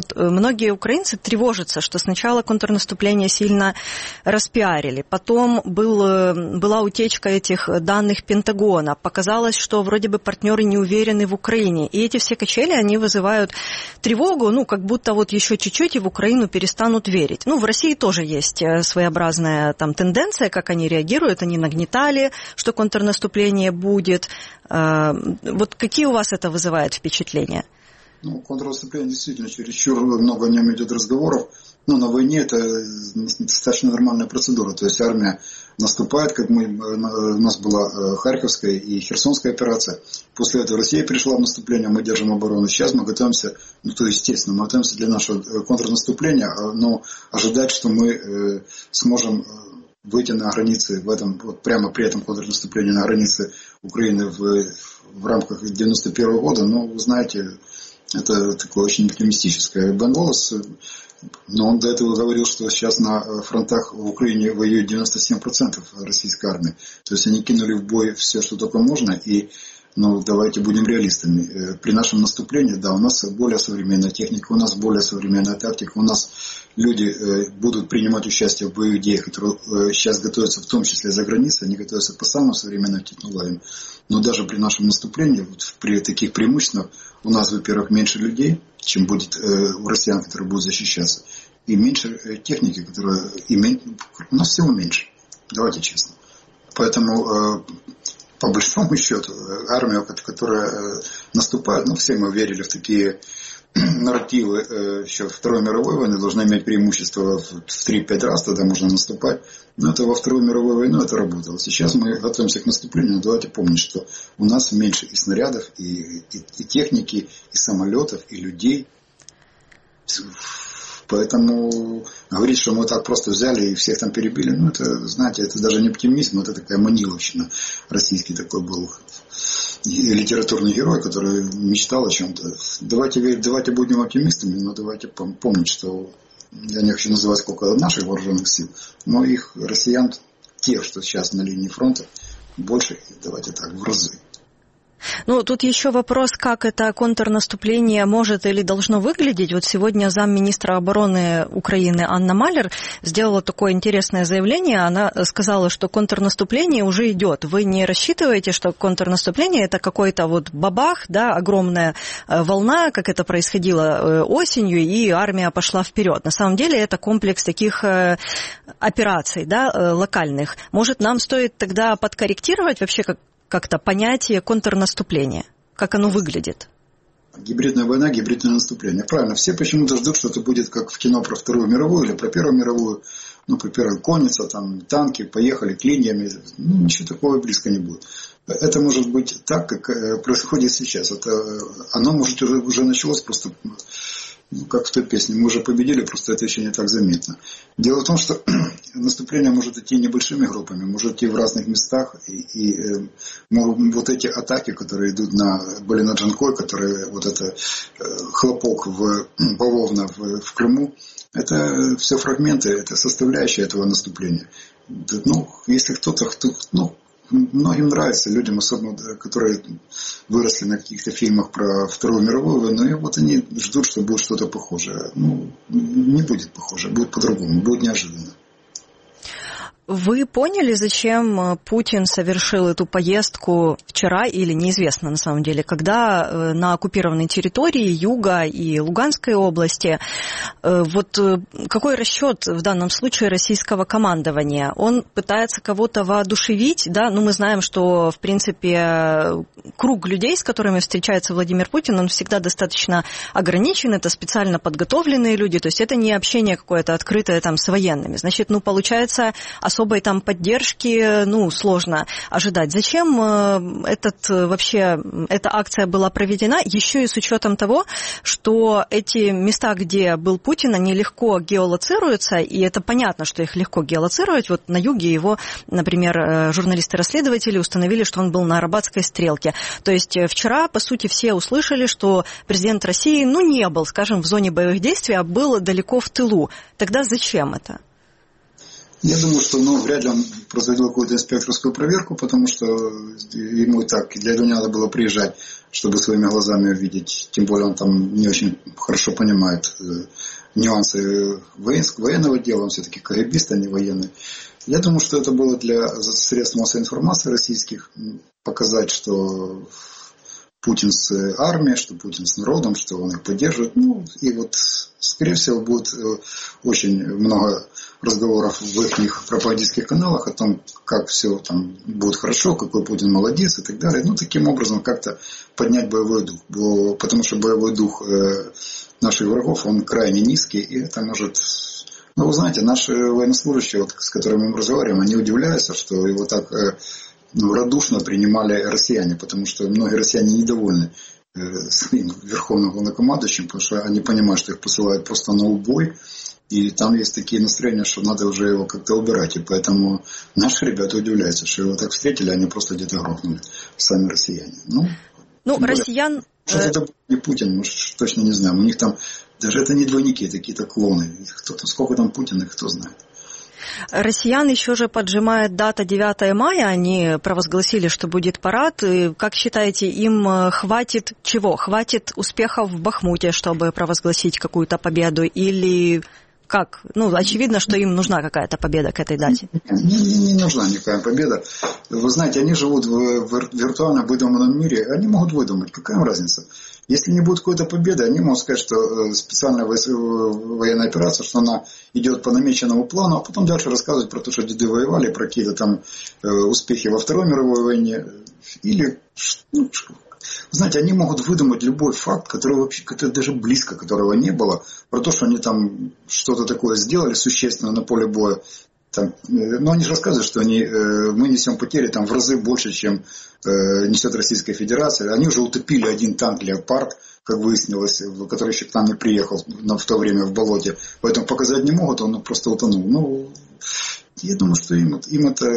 Вот многие украинцы тревожатся, что сначала контрнаступление сильно распиарили, потом был, была утечка этих данных Пентагона, показалось, что вроде бы партнеры не уверены в Украине, и эти все качели, они вызывают тревогу, ну, как будто вот еще чуть-чуть и в Украину перестанут верить. Ну, в России тоже есть своеобразная там тенденция, как они реагируют, они нагнетали, что контрнаступление будет. Вот какие у вас это вызывает впечатления? Ну, контрнаступление действительно чересчур много о нем идет разговоров. Но на войне это достаточно нормальная процедура. То есть армия наступает, как мы, у нас была Харьковская и Херсонская операция. После этого Россия перешла в наступление, мы держим оборону. Сейчас мы готовимся, ну то естественно, мы готовимся для нашего контрнаступления, но ожидать, что мы сможем выйти на границы в этом, вот прямо при этом контрнаступлении на границы Украины в, в рамках девяносто первого года, ну, вы знаете, это такое очень оптимистическое. Бен Уоллес, но он до этого говорил, что сейчас на фронтах в Украине воюет девяносто семь процентов российской армии. То есть они кинули в бой все, что только можно, и ну, давайте будем реалистами. При нашем наступлении, да, у нас более современная техника, у нас более современная тактика, у нас люди будут принимать участие в боевых действиях, которые сейчас готовятся в том числе за границей, они готовятся по самым современным технологиям. Но даже при нашем наступлении, вот при таких преимуществах, у нас, во-первых, меньше людей, чем будет у россиян, которые будут защищаться, и меньше техники, которая имеет... У нас всего меньше, давайте честно. Поэтому... По большому счету, армия, которая наступает, ну, все мы верили в такие нарративы еще Второй мировой войны, должна иметь преимущество в три-пять раз, тогда можно наступать. Но это во Вторую мировую войну это работало. Сейчас мы готовимся к наступлению, но давайте помнить, что у нас меньше и снарядов, и, и, и техники, и самолетов, и людей. Поэтому говорить, что мы так просто взяли и всех там перебили, ну, это, знаете, это даже не оптимизм, это такая маниловщина. Российский такой был литературный герой, который мечтал о чем-то. Давайте, давайте будем оптимистами, но давайте помнить, что я не хочу называть сколько наших вооруженных сил, но их россиян, тех, что сейчас на линии фронта, больше, давайте так, в разы. Ну, тут еще вопрос, как это контрнаступление может или должно выглядеть. Вот сегодня замминистра обороны Украины Анна Малер сделала такое интересное заявление. Она сказала, что контрнаступление уже идет. Вы не рассчитываете, что контрнаступление это какой-то вот бабах, да, огромная волна, как это происходило осенью, и армия пошла вперед. На самом деле это комплекс таких операций, да, локальных. Может, нам стоит тогда подкорректировать вообще как как-то понятие контрнаступления, как оно выглядит? Гибридная война, гибридное наступление. Правильно, все почему-то ждут, что это будет как в кино про Вторую мировую или про Первую мировую. Ну, про Первую конница, там танки, поехали клиньями. Ну, ничего такого близко не будет. Это может быть так, как происходит сейчас. Это, оно, может, уже, уже началось просто... Ну, как в той песне, мы уже победили, просто это еще не так заметно. Дело в том, что наступление может идти небольшими группами, может идти в разных местах, и, и э, вот эти атаки, которые идут на, были на Джанкой, которые, вот это э, хлопок в бавовна в, в Крыму, это все фрагменты, это составляющая этого наступления. Ну, если кто-то, кто, ну, многим нравится, людям, особенно, которые выросли на каких-то фильмах про Вторую мировую войну, и вот они ждут, что будет что-то похожее. Ну, не будет похоже, будет по-другому, будет неожиданно. Вы поняли, зачем Путин совершил эту поездку вчера, или неизвестно на самом деле, когда на оккупированной территории Юга и Луганской области, вот какой расчет в данном случае российского командования? Он пытается кого-то воодушевить, да, ну мы знаем, что в принципе круг людей, с которыми встречается Владимир Путин, он всегда достаточно ограничен, это специально подготовленные люди, то есть это не общение какое-то открытое там с военными. Значит, ну получается, особой там поддержки, ну, сложно ожидать. Зачем этот, вообще, эта акция была проведена, еще и с учетом того, что эти места, где был Путин, они легко геолоцируются, и это понятно, что их легко геолоцировать. Вот на юге его, например, журналисты-расследователи установили, что он был на Арабатской стрелке. То есть вчера, по сути, все услышали, что президент России, ну, не был, скажем, в зоне боевых действий, а был далеко в тылу. Тогда зачем это? Я думаю, что ну, вряд ли он производил какую-то инспекторскую проверку, потому что ему и так для этого не надо было приезжать, чтобы своими глазами увидеть. Тем более он там не очень хорошо понимает нюансы военного дела, он все-таки КГБист, а не военный. Я думаю, что это было для средств массовой информации российских показать, что Путин с армией, что Путин с народом, что он их поддерживает. Ну, и вот, скорее всего, будет очень много разговоров в их пропагандистских каналах о том, как все там будет хорошо, какой Путин молодец и так далее. Ну, таким образом, как-то поднять боевой дух. Потому что боевой дух наших врагов, он крайне низкий, и это может... Ну, вы знаете, наши военнослужащие, вот, с которыми мы разговариваем, они удивляются, что его так ну, радушно принимали россияне, потому что многие россияне недовольны э, своим верховным главнокомандующим, потому что они понимают, что их посылают просто на убой, и там есть такие настроения, что надо уже его как-то убирать, и поэтому наши ребята удивляются, что его так встретили, они просто где-то грохнули, сами россияне. Ну, ну россиян... Что это был не Путин, мы точно не знаем. У них там даже это не двойники, это какие-то клоны. Кто-то, сколько там Путина, кто знает. Россиян еще же поджимает дата девятого мая. Они провозгласили, что будет парад. И, как считаете, им хватит чего? Хватит успехов в Бахмуте, чтобы провозгласить какую-то победу? Или... Как? Ну, очевидно, что им нужна какая-то победа к этой дате. Не, не, не нужна никакая победа. Вы знаете, они живут в, в виртуально выдуманном мире. Они могут выдумать. Какая им разница? Если не будет какой-то победы, они могут сказать, что специальная военная операция, что она идет по намеченному плану, а потом дальше рассказывать про то, что деды воевали, про какие-то там успехи во Второй мировой войне. Или... Ну, знаете, они могут выдумать любой факт, который вообще, который даже близко которого не было, про то, что они там что-то такое сделали существенно на поле боя. Там, но они же рассказывают, что они, э, мы несем потери там, в разы больше, чем э, несет Российская Федерация. Они уже утопили один танк «Леопард», как выяснилось, который еще к нам не приехал но в то время в болоте. Поэтому показать не могут, он просто утонул. Ну, я думаю, что им, им это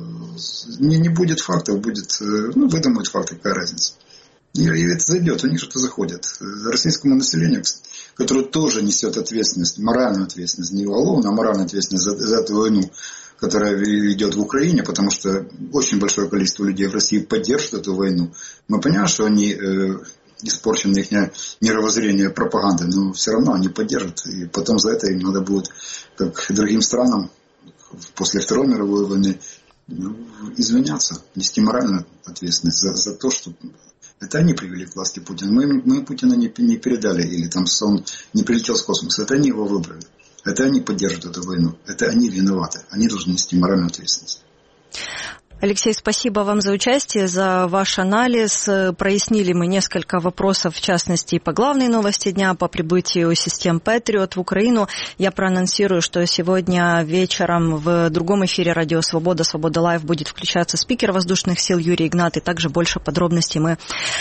не, не будет фактов, будет, ну, выдумают факты, какая разница. И это зайдет, у них что-то заходит. Российскому населению, которое тоже несет ответственность, моральную ответственность, не уголовную, а моральную ответственность за, за эту войну, которая идет в Украине, потому что очень большое количество людей в России поддерживает эту войну. Мы понимаем, что они э, испорчены их мировоззрение пропаганды, но все равно они поддержат. И потом за это им надо будет, как и другим странам, после Второй мировой войны, ну, извиняться, нести моральную ответственность за, за то, что... Это они привели к власти Путина. Мы, мы Путина не, не передали, или там он не прилетел с космоса. Это они его выбрали. Это они поддерживают эту войну. Это они виноваты. Они должны нести моральную ответственность. Алексей, спасибо вам за участие, за ваш анализ. Прояснили мы несколько вопросов, в частности, по главной новости дня, по прибытию систем Patriot в Украину. Я проанонсирую, что сегодня вечером в другом эфире «Радио Свобода», «Свобода Лайв» будет включаться спикер воздушных сил Юрий Игнат, и также больше подробностей мы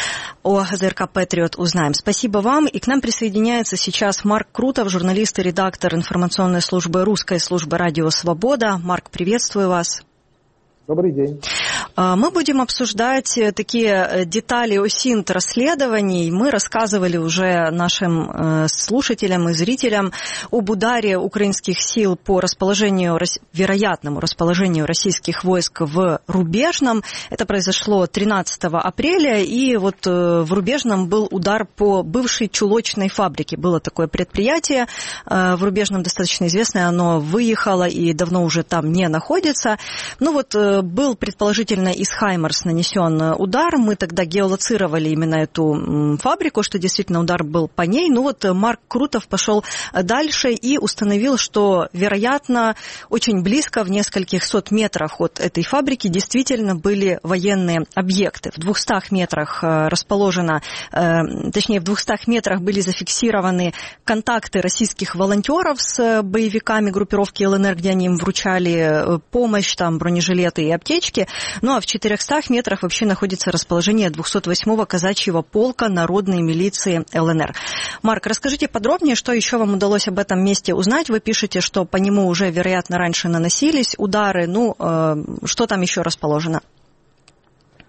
о ЗРК Patriot узнаем. Спасибо вам. И к нам присоединяется сейчас Марк Крутов, журналист и редактор информационной службы русской службы «Радио Свобода». Марк, приветствую вас. Добрый день. Мы будем обсуждать такие детали ОСИНТ расследований. Мы рассказывали уже нашим слушателям и зрителям об ударе украинских сил по расположению, вероятному расположению российских войск в Рубежном. Это произошло тринадцатого апреля, и вот в Рубежном был удар по бывшей чулочной фабрике. Было такое предприятие в Рубежном, достаточно известное, оно выехало и давно уже там не находится. Ну вот был предположительно из «Хаймарс» нанесен удар. Мы тогда геолоцировали именно эту фабрику, что действительно удар был по ней. Ну вот Марк Крутов пошел дальше и установил, что, вероятно, очень близко, в нескольких сот метрах от этой фабрики, действительно были военные объекты. В двухстах метрах расположено, точнее, в двухстах метрах были зафиксированы контакты российских волонтеров с боевиками группировки ЛНР, где они им вручали помощь, там, бронежилеты и аптечки. Ну а в четырехстах метрах вообще находится расположение двухсот восьмого казачьего полка народной милиции ЛНР. Марк, расскажите подробнее, что еще вам удалось об этом месте узнать. Вы пишете, что по нему уже, вероятно, раньше наносились удары. Ну, э, что там еще расположено?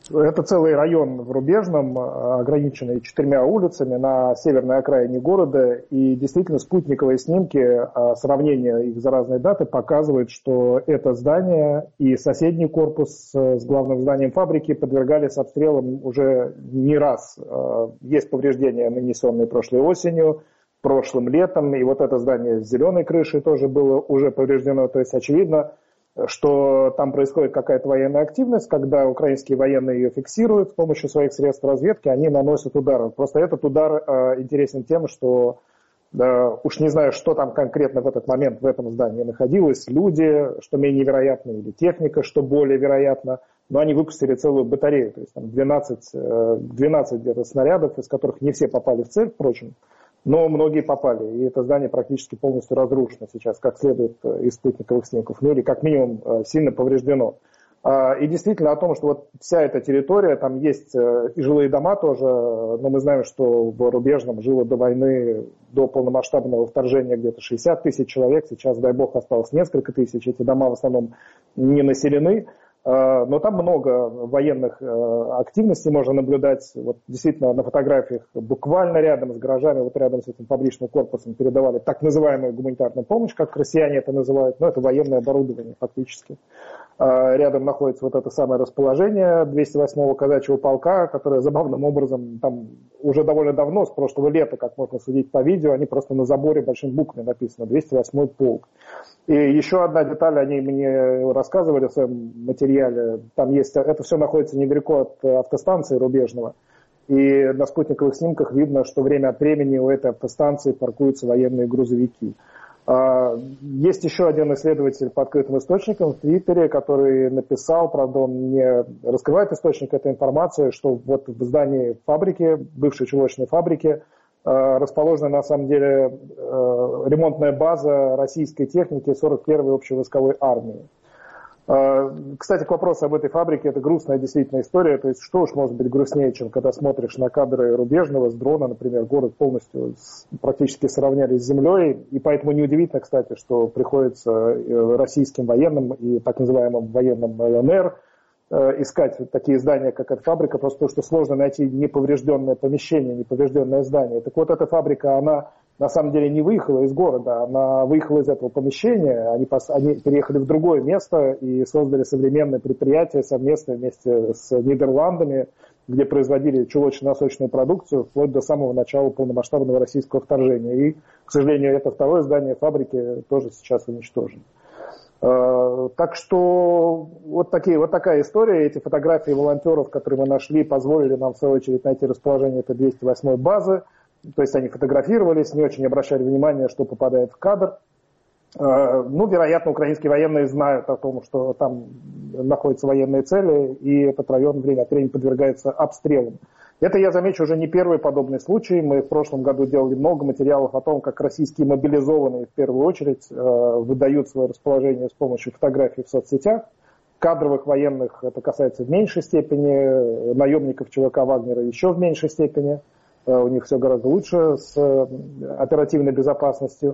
Это целый район в Рубежном, ограниченный четырьмя улицами на северной окраине города. И действительно спутниковые снимки, сравнение их за разные даты показывают, что это здание и соседний корпус с главным зданием фабрики подвергались обстрелам уже не раз. Есть повреждения, нанесенные прошлой осенью, прошлым летом. И вот это здание с зеленой крышей тоже было уже повреждено. То есть очевидно, что там происходит какая-то военная активность, когда украинские военные ее фиксируют с помощью своих средств разведки, они наносят удар. Просто этот удар э, интересен тем, что э, уж не знаю, что там конкретно в этот момент в этом здании находилось, люди, что менее вероятно, или техника, что более вероятно, но они выпустили целую батарею, то есть там двенадцать, двенадцать где-то снарядов, из которых не все попали в цель, впрочем, но многие попали, и это здание практически полностью разрушено сейчас, как следует из спутниковых снимков, ну или как минимум сильно повреждено. И действительно о том, что вот вся эта территория, там есть и жилые дома тоже, но мы знаем, что в Рубежном жило до войны, до полномасштабного вторжения где-то шестьдесят тысяч человек, сейчас, дай бог, осталось несколько тысяч, эти дома в основном не населены. Но там много военных активностей можно наблюдать. Вот действительно на фотографиях буквально рядом с гаражами, вот рядом с этим фабричным корпусом передавали так называемую гуманитарную помощь, как россияне это называют, но это военное оборудование фактически. Рядом находится вот это самое расположение двести восьмого казачьего полка, которое забавным образом там уже довольно давно, с прошлого лета, как можно судить по видео, они просто на заборе большими буквами написано двести восьмой полк. И еще одна деталь, они мне рассказывали в своем материале, там есть, это все находится недалеко от автостанции Рубежного, и на спутниковых снимках видно, что время от времени у этой автостанции паркуются военные грузовики. Есть еще один исследователь по открытым источникам в Твиттере, который написал, правда, он не раскрывает источник этой информации, что вот в здании фабрики, бывшей чулочной фабрики, расположена на самом деле ремонтная база российской техники сорок первой общевойсковой армии. Кстати, к вопросу об этой фабрике, это грустная действительно история, то есть что уж может быть грустнее, чем когда смотришь на кадры Рубежного с дрона, например, город полностью практически сравняли с землей, и поэтому неудивительно, кстати, что приходится российским военным и так называемым военным ЛНР искать такие здания, как эта фабрика, просто потому что сложно найти неповрежденное помещение, неповрежденное здание. Так вот, эта фабрика, она на самом деле не выехала из города, она выехала из этого помещения, они, пос... они переехали в другое место и создали современное предприятие совместно вместе с Нидерландами, где производили чулочно-носочную продукцию вплоть до самого начала полномасштабного российского вторжения. И, к сожалению, это второе здание фабрики тоже сейчас уничтожено. Так что вот, такие, вот такая история. Эти фотографии волонтеров, которые мы нашли, позволили нам в свою очередь найти расположение этой двести восьмой базы. То есть они фотографировались, не очень обращали внимания, что попадает в кадр. Ну, вероятно, украинские военные знают о том, что там находятся военные цели, и этот район время от времени подвергается обстрелам. Это, я замечу, уже не первый подобный случай. Мы в прошлом году делали много материалов о том, как российские мобилизованные в первую очередь выдают свое расположение с помощью фотографий в соцсетях. Кадровых военных это касается в меньшей степени, наемников ЧВК Вагнера еще в меньшей степени. У них все гораздо лучше с оперативной безопасностью.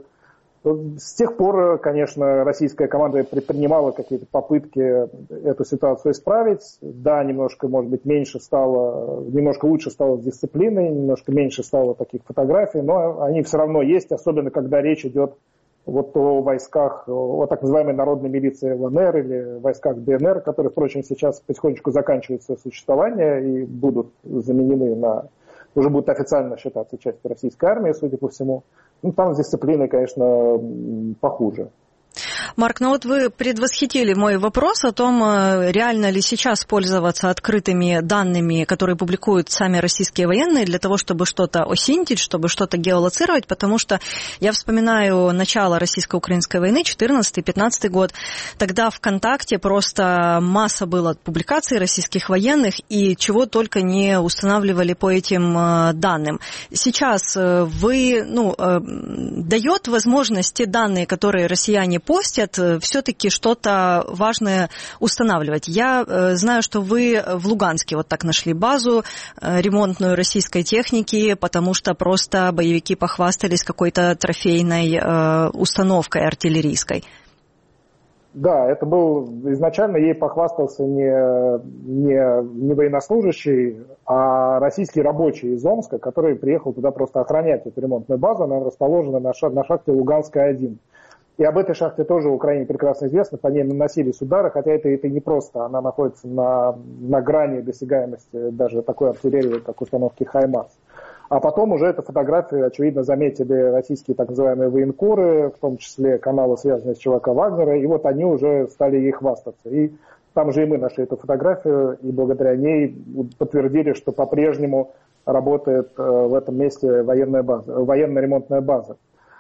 С тех пор, конечно, российская команда предпринимала какие-то попытки эту ситуацию исправить. Да, немножко, может быть, меньше стало, немножко лучше стало с дисциплиной, немножко меньше стало таких фотографий, но они все равно есть, особенно когда речь идет вот о войсках, о так называемой народной милиции ЛНР или войсках ДНР, которые, впрочем, сейчас потихонечку заканчивают свое существование и будут заменены на... уже будут официально считаться частью российской армии, судя по всему. Ну, там с дисциплиной, конечно, похуже. Марк, ну вот вы предвосхитили мой вопрос о том, реально ли сейчас пользоваться открытыми данными, которые публикуют сами российские военные, для того, чтобы что-то осинтить, чтобы что-то геолоцировать, потому что я вспоминаю начало российско-украинской войны, четырнадцатый-пятнадцатый год, тогда ВКонтакте просто масса было публикаций российских военных, и чего только не устанавливали по этим данным. Сейчас вы, ну, дает возможность те данные, которые россияне постят, все-таки что-то важное устанавливать. Я э, знаю, что вы в Луганске вот так нашли базу э, ремонтную российской техники, потому что просто боевики похвастались какой-то трофейной э, установкой артиллерийской. Да, это был, изначально ей похвастался не, не, не военнослужащий, а российский рабочий из Омска, который приехал туда просто охранять эту ремонтную базу. Она расположена на, ша, на шахте Луганская один. И об этой шахте тоже в Украине прекрасно известно, по ней наносились удары, хотя это, это не просто, она находится на, на грани досягаемости даже такой артиллерии, как установки «Хаймарс». А потом уже эту фотографию, очевидно, заметили российские так называемые военкоры, в том числе каналы, связанные с ЧВК Вагнера, и вот они уже стали ей хвастаться. И там же и мы нашли эту фотографию, и благодаря ней подтвердили, что по-прежнему работает в этом месте военная база, военно-ремонтная база.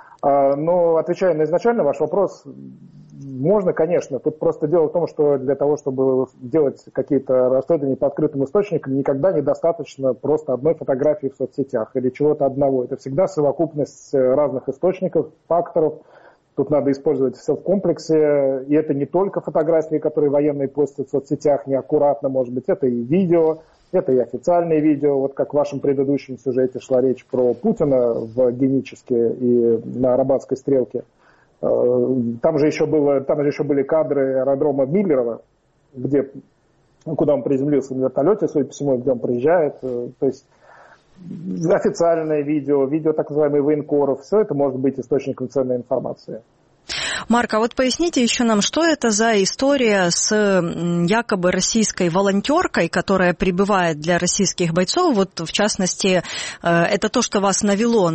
Но, отвечая на изначально ваш вопрос, можно, конечно. Тут просто дело в том, что для того, чтобы делать какие-то расследования по открытым источникам, никогда недостаточно просто одной фотографии в соцсетях или чего-то одного. Это всегда совокупность разных источников, факторов. Тут надо использовать все в комплексе. И это не только фотографии, которые военные постят в соцсетях неаккуратно, может быть, это и видео. Это и официальные видео, вот как в вашем предыдущем сюжете шла речь про Путина в Геническе и на Арабатской стрелке. Там же еще, было, там же еще были кадры аэродрома Миллерово, где, куда он приземлился на вертолете, судя по всему, где он приезжает. То есть официальное видео, видео так называемых военкоров, все это может быть источником ценной информации. Марк, а вот поясните еще нам, что это за история с якобы российской волонтеркой, которая прибывает для российских бойцов? Вот, в частности, это то, что вас навело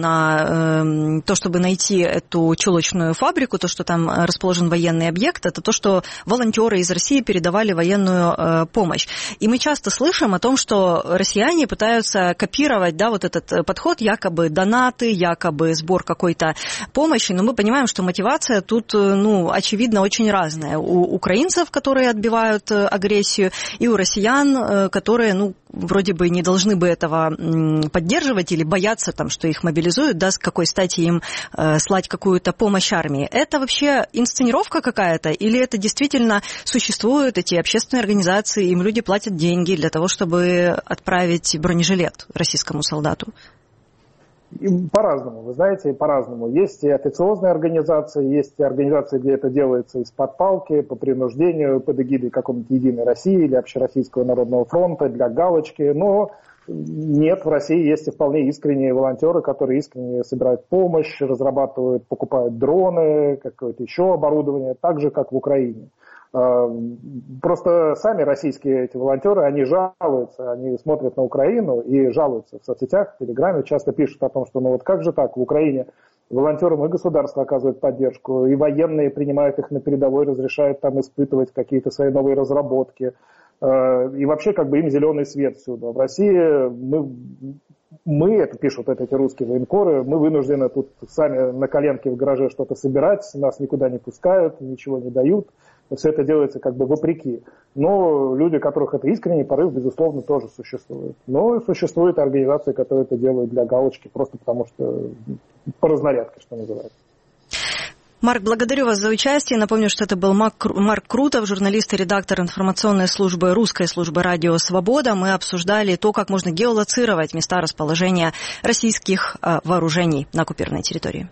на то, чтобы найти эту чулочную фабрику, то, что там расположен военный объект, это то, что волонтеры из России передавали военную помощь. И мы часто слышим о том, что россияне пытаются копировать, да, вот этот подход, якобы донаты, якобы сбор какой-то помощи, но мы понимаем, что мотивация тут, ну, очевидно, очень разная. У украинцев, которые отбивают агрессию, и у россиян, которые, ну, вроде бы не должны бы этого поддерживать или бояться, там, что их мобилизуют, да, с какой стати им э, слать какую-то помощь армии. Это вообще инсценировка какая-то? Или это действительно существуют эти общественные организации, им люди платят деньги для того, чтобы отправить бронежилет российскому солдату? По-разному, вы знаете, по-разному. Есть и официозные организации, есть и организации, где это делается из-под палки, по принуждению, под эгидой какой-нибудь «Единой России» или Общероссийского народного фронта, для галочки. Но нет, в России есть и вполне искренние волонтеры, которые искренне собирают помощь, разрабатывают, покупают дроны, какое-то еще оборудование, так же, как в Украине. Просто сами российские эти волонтеры, они жалуются, они смотрят на Украину и жалуются в соцсетях, в Телеграме, часто пишут о том, что ну вот как же так, в Украине волонтерам и государство оказывает поддержку, и военные принимают их на передовой, разрешают там испытывать какие-то свои новые разработки, и вообще как бы им зеленый свет всюду. В России мы, мы, это пишут эти русские военкоры, мы вынуждены тут сами на коленке в гараже что-то собирать, нас никуда не пускают, ничего не дают. Все это делается как бы вопреки. Но люди, у которых это искренний порыв, безусловно, тоже существуют. Но существуют организации, которые это делают для галочки, просто потому что по разнарядке, что называется. Марк, благодарю вас за участие. Напомню, что это был Марк Крутов, журналист и редактор информационной службы русской службы радио «Свобода». Мы обсуждали то, как можно геолоцировать места расположения российских вооружений на оккупированной территории.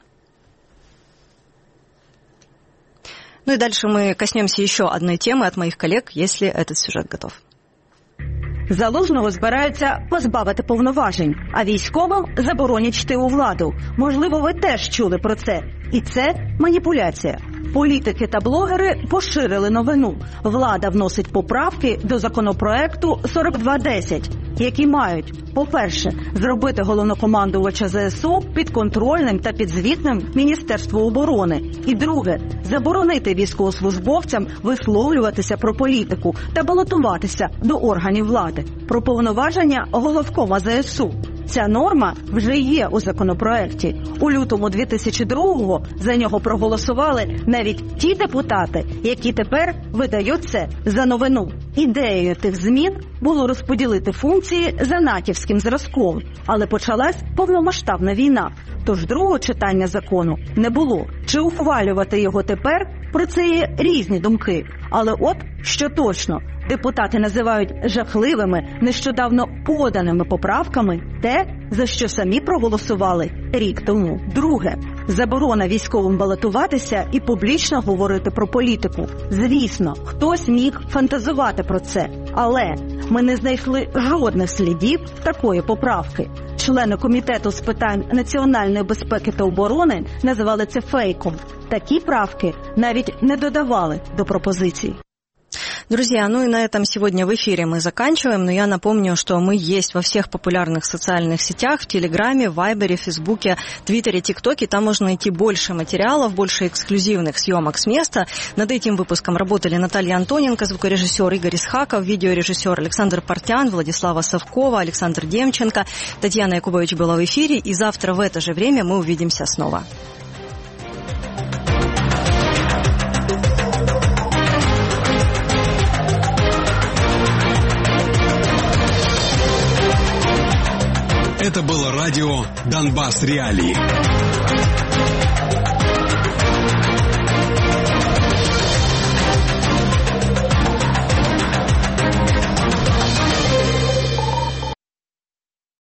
Ну и дальше мы коснемся еще одной темы от моих коллег, если этот сюжет готов. Залужного збираються позбавити повноважень, а військовим заборонять йти у владу. Можливо, ви теж чули про це. І це маніпуляція. Політики та блогери поширили новину. Влада вносить поправки до законопроекту сорок два десять, які мають, по-перше, зробити головнокомандувача ЗСУ підконтрольним та підзвітним Міністерству оборони. І друге, заборонити військовослужбовцям висловлюватися про політику та балотуватися до органів влади. Про повноваження головкома ЗСУ. Ця норма вже є у законопроекті. У лютому дві тисячі другого за нього проголосували навіть ті депутати, які тепер видають це за новину. Ідеєю тих змін було розподілити функції за натівським зразком, але почалась повномасштабна війна. Тож другого читання закону не було. Чи ухвалювати його тепер? Про це є різні думки. Але от, що точно, депутати називають жахливими, нещодавно поданими поправками те, за що самі проголосували рік тому. Друге. Заборона військовим балотуватися і публічно говорити про політику. Звісно, хтось міг фантазувати про це, але ми не знайшли жодних слідів такої поправки. Члени комітету з питань національної безпеки та оборони називали це фейком. Такі правки навіть не додавали до пропозицій. Друзья, ну и на этом сегодня в эфире мы заканчиваем, но я напомню, что мы есть во всех популярных социальных сетях, в Телеграме, Вайбере, Фейсбуке, Твиттере, ТикТоке. Там можно найти больше материалов, больше эксклюзивных съемок с места. Над этим выпуском работали Наталья Антоненко, звукорежиссер Игорь Исхаков, видеорежиссер Александр Портян, Владислава Совкова, Александр Демченко. Татьяна Якубович была в эфире, и завтра в это же время мы увидимся снова. Это было радио «Донбасс Реалии».